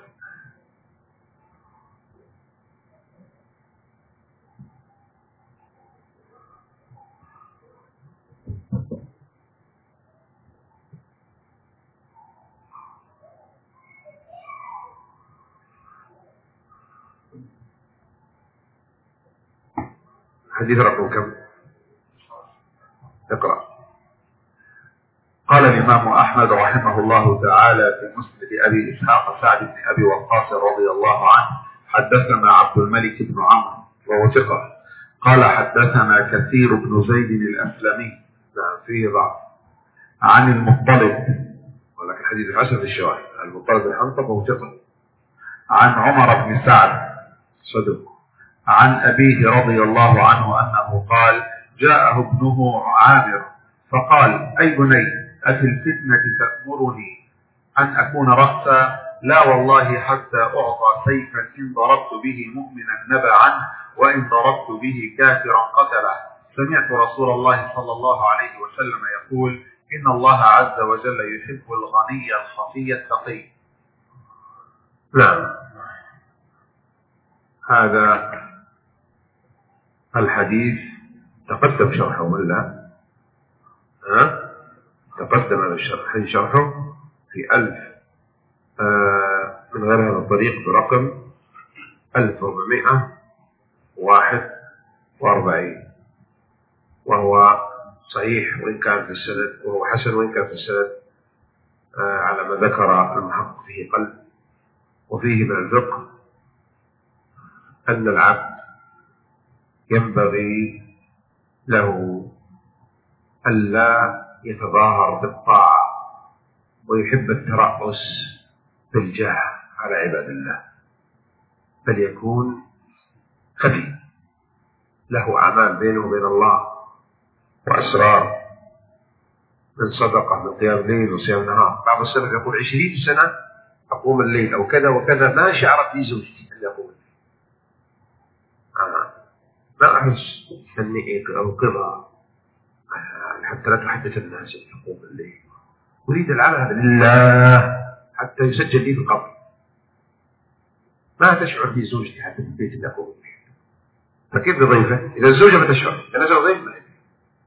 حديث رقم كم؟ اقرأ. قال الإمام أحمد رحمه الله تعالى في مسند أبي إسحاق سعد بن أبي وقاص رضي الله عنه حدثنا عبد الملك بن عمرو وهو ثقة قال حدثنا كثير بن زيد الأسلمي نعم فيه ضعف عن المطلب ولكن حديث حسن الشواهد. المطلب بن حنطب وهو ثقة. عن عمر بن سعد صدق. عن أبيه رضي الله عنه أنه قال جاءه ابنه عامر فقال أي بني أفي الفتنة تأمرني أن أكون رأسا؟ لا والله حتى أعطى سيفا إن ضربت به مؤمنا نبى عنه وإن ضربت به كافرا قتله. سمعت رسول الله صلى الله عليه وسلم يقول إن الله عز وجل يحب الغني الخفي التقي. نعم هذا الحديث تقدم شرحه ولا ها؟ تقدم هذا الشرح شرحه في ألف آه من غير هذا الطريق برقم ألف وأربعمائة وواحد وأربعين وهو صحيح وإن كان في السند وهو حسن وإن كان في السند آه على ما ذكر المحقق فيه قلب. وفيه من الفقه أن العبد ينبغي له ألا يتظاهر بالطاعة ويحب الترأس بالجاه على عباد الله، بل يكون خفي له أعمال بينه وبين الله وأسرار من صدقة من قيام الليل وصيام النهار. بعض السلف يقول عشرين سنة أقوم الليل أو كذا وكذا ما شعرت لي زوجتي أن يقوم الليل. آه. ما أحس أني أوقظها حتى لا تحدث الناس أن تقوم الليل. أريد العمل هذا لله حتى يسجل لي في القبر. ما تشعر لي زوجتي حتى في البيت أن أقوم الليل. فكيف بضيفة؟ إذا الزوجة ما تشعر إذا نزل ضيف ما يدري.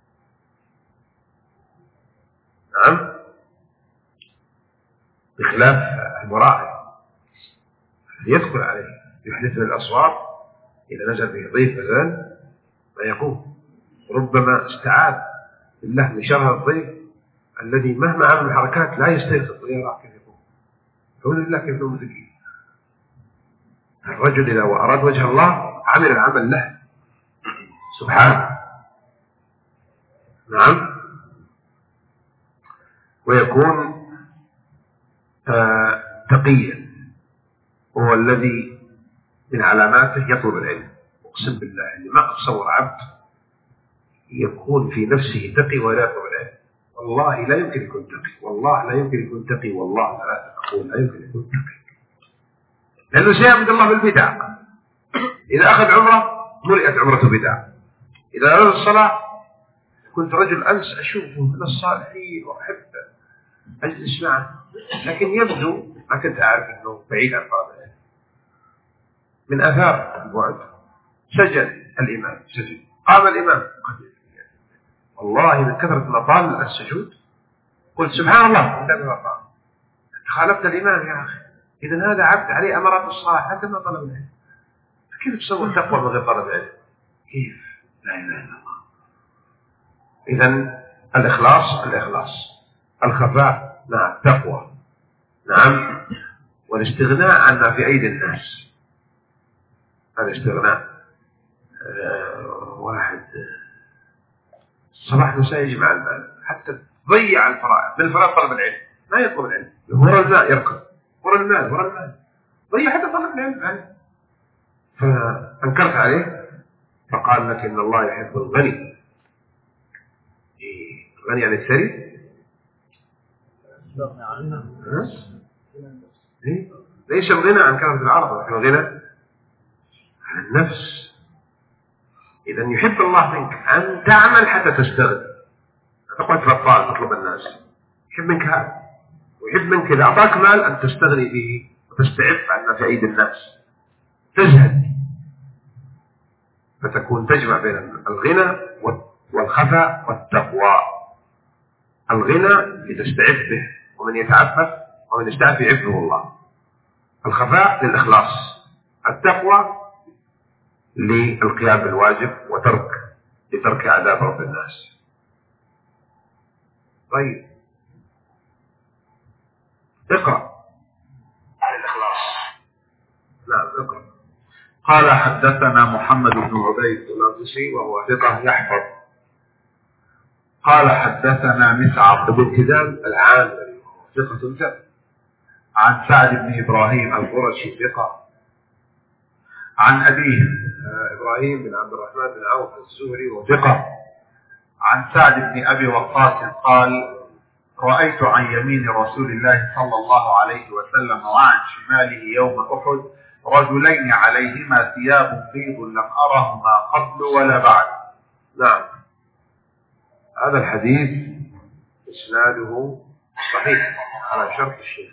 نعم بخلاف المراعي يدخل عليه يحدث من الأصوات إذا نزل به ضيف مثلا ما يقوم. ربما استعاذ بالله من شر الضيف الذي مهما عمل الحركات لا يستيقظ ويرى كيف يقوم. فقول الله كيف نوم ذكي. الرجل إذا أراد وجه الله عمل العمل له سبحانه. نعم ويكون آه تقيا وهو الذي من علاماته يطلب العلم. أقسم بالله إني ما أتصور عبد يكون في نفسه تقي ولا يطلب العلم. والله لا يمكن يكون تقي. والله لا يمكن يكون تقي. والله لا أقول لا يمكن يكون تقي لأنه سيعبد الله بالبدع. إذا أخذ عمره ملئت عمرته بدع. إذا أراد الصلاة كنت رجل أمس أشوفه من الصالحين وأحب أجلس معه لكن يبدو ما كنت أعرف أنه بعيد عن طلب العلم. من آثار البعد سجد الإمام سجد قام الإمام والله من كثرة ما طال السجود قلت سبحان الله خالفت الإمام يا أخي. إذن هذا عبد عليه أمرات الصلاة حتى ما طلب العلم. كيف تصور تقوى من غير طلب العلم؟ كيف؟ لا إله إلا الله. إذن الإخلاص الإخلاص الخفاء مع التقوى. نعم والاستغناء عما في أيدي الناس. الاستغناء أه واحد صباح مساء يجمع المال حتى تضيع الفرائض. من الفرائض طلب العلم ما يطلب العلم ورا المال يركض ورا المال ورا المال ضيع حتى طلب العلم عنه. فأنكرت عليه فقال لك إن الله يحب الغني. إيه الغني يعني الثري؟ إيه؟ ليس الغنى عن كلمة العرب لكن الغنى عن النفس. إذا يحب الله منك أن تعمل حتى تستغني. تقعد في الطال تطلب الناس. يحب منك هذا ويحب منك إذا أعطاك مال أن تستغني به وتستعف عنا في أيدي الناس. تزهد فتكون تجمع بين الغنى والخفاء والتقوى. الغنى لتستعف به ومن يتعفف ومن يستعف يعفه الله. الخفاء للإخلاص. التقوى للقيام بالواجب وترك لترك عذاب رب الناس. طيب اقرأ عن الإخلاص. نعم اقرأ. قال حدثنا محمد بن عبيد الأنصاري وهو ثقة يحفظ. قال حدثنا مسعر بن كدام العامري ثقة ثبت. عن سعد بن إبراهيم القرشي ثقة. عن أبيه إبراهيم بن عبد الرحمن بن عوف الزهري وثقة. عن سعد بن أبي وقاص قال رأيت عن يمين رسول الله صلى الله عليه وسلم وعن شماله يوم أحد رجلين عليهما ثياب بيض لم أرهما قبل ولا بعد. نعم هذا الحديث إسناده صحيح على شرط الشيخ،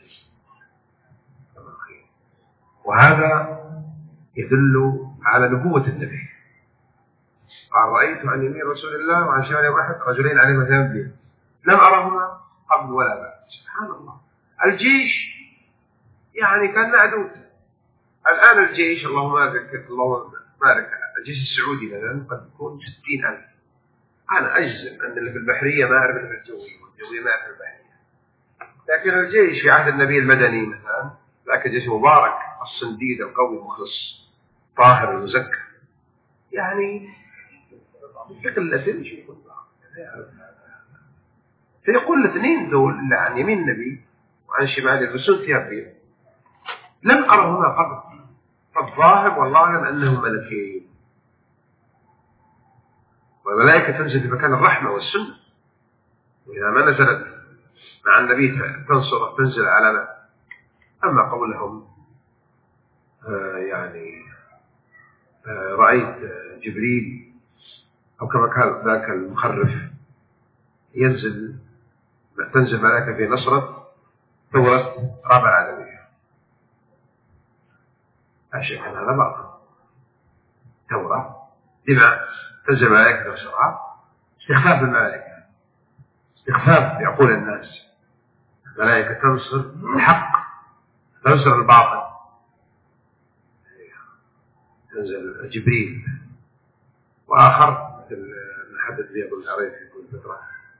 وهذا يدل على نبوة النبي. قال رأيت عن يمين رسول الله وعن شمال واحد رجلين عليهما ثياب بيض لم أرهما قبل ولا بعد. سبحان الله. الجيش يعني كان معدود. الآن الجيش اللهم بارك اللهم بارك الجيش السعودي مثلا قد يكون ستين ألف. أنا أجزم أن اللي في البحرية ما أعرف اللي في الجوية والجوية ما أعرف البحرية. لكن الجيش في عهد النبي المدني مثلا ذاك الجيش مبارك الصنديد القوي المخلص طاهر المزكى يعني بقلة فيقول الاثنين دول اللي عن يمين النبي وعن شمال يلبسون ثياب بيض لم أرهما قبل. فالظاهر والله أعلم أنهم ملكين، والملائكة تنزل في مكان الرحمة والسنة، وإذا ما نزلت مع النبي تنصر تنزل على ما. أما قولهم آه يعني آه رأيت جبريل أو كما قال ذاك المخرف ينزل تنزل ملائكة في نصرة ثورة رابع العالمية، أشياء كان هذا باطل. ثورة دماء تنزل ملائكة نصرها استخفاف بالملائكة، استخفاف بعقول الناس. ملائكة تنصر الحق تنصر الباطل. تنزل جبريل وآخر مثل حدث لي أبو العريف في كل فترة.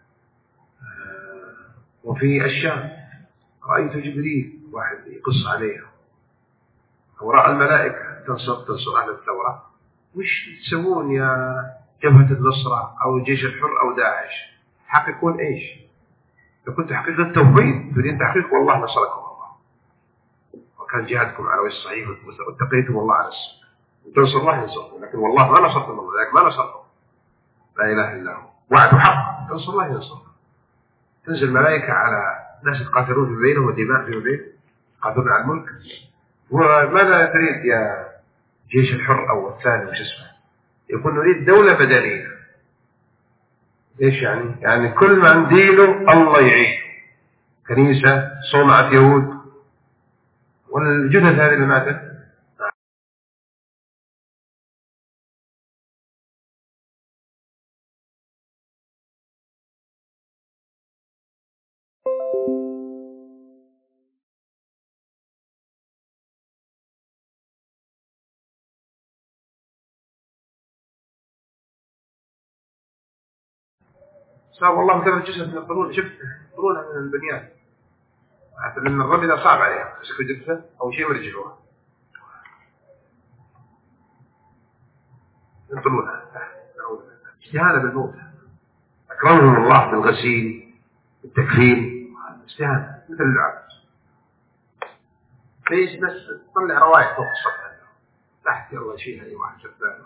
وفي الشام رأيت جبريل واحد يقص عليها ورأى الملائكة تنصر تنصر أهل الثورة. وش تسوون يا جبهة النصرة أو الجيش الحر أو داعش؟ حقيقون إيش؟ لو كنت حقيقة التوحيد تريد تحقيق والله نصركم الله وكان جهادكم على وجه الصحيح واتقيتم الله على السنة وتنصر الله ينصركم. لكن والله ما نصرتم الله، لكن ما نصركم. لا إله إلا هو وعد حق. تنصر الله ينصركم. تنزل ملائكة على ناس يتقاتلون في بينهم ودماء في بينهم يقاتلون على الملك. وماذا تريد يا جيش الحر أو الثاني وش اسمه؟ يقول نريد دولة بدنية. إيش يعني؟ يعني كل ما نديله الله يعيش. كنيسة صومعة يهود والجثث هذه اللي ماتت صار والله مثلا الجثث ينقلون شفت ينقلونها من البنيان حتى لأن الرب إذا صعب عليها مسكوا جثة أو شيء مرجعوها ينقلونها. استهانة بالموت. أكرمهم الله بالغسيل بالتكفين استهانة مثل اللعب. ليش بس تطلع روايح فوق السطح تحت يلا شيء أي واحد شبان.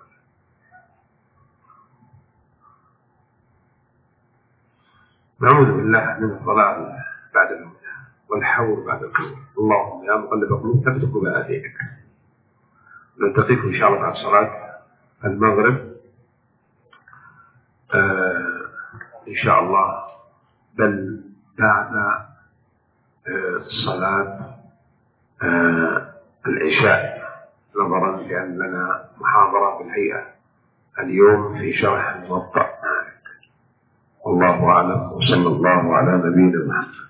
نعوذ بالله من الضلال بعد الموت والحور بعد القبر. اللهم يا مقلب القلوب ثبت قلوبنا بيدك. نلتقيكم إن شاء الله بعد صلاة المغرب آه إن شاء الله، بل بعد آه صلاة آه العشاء، نظرا لأن لنا محاضرة بالهيئة اليوم في شرح الموطأ. والله أعلم وصلى الله على نبينا محمد.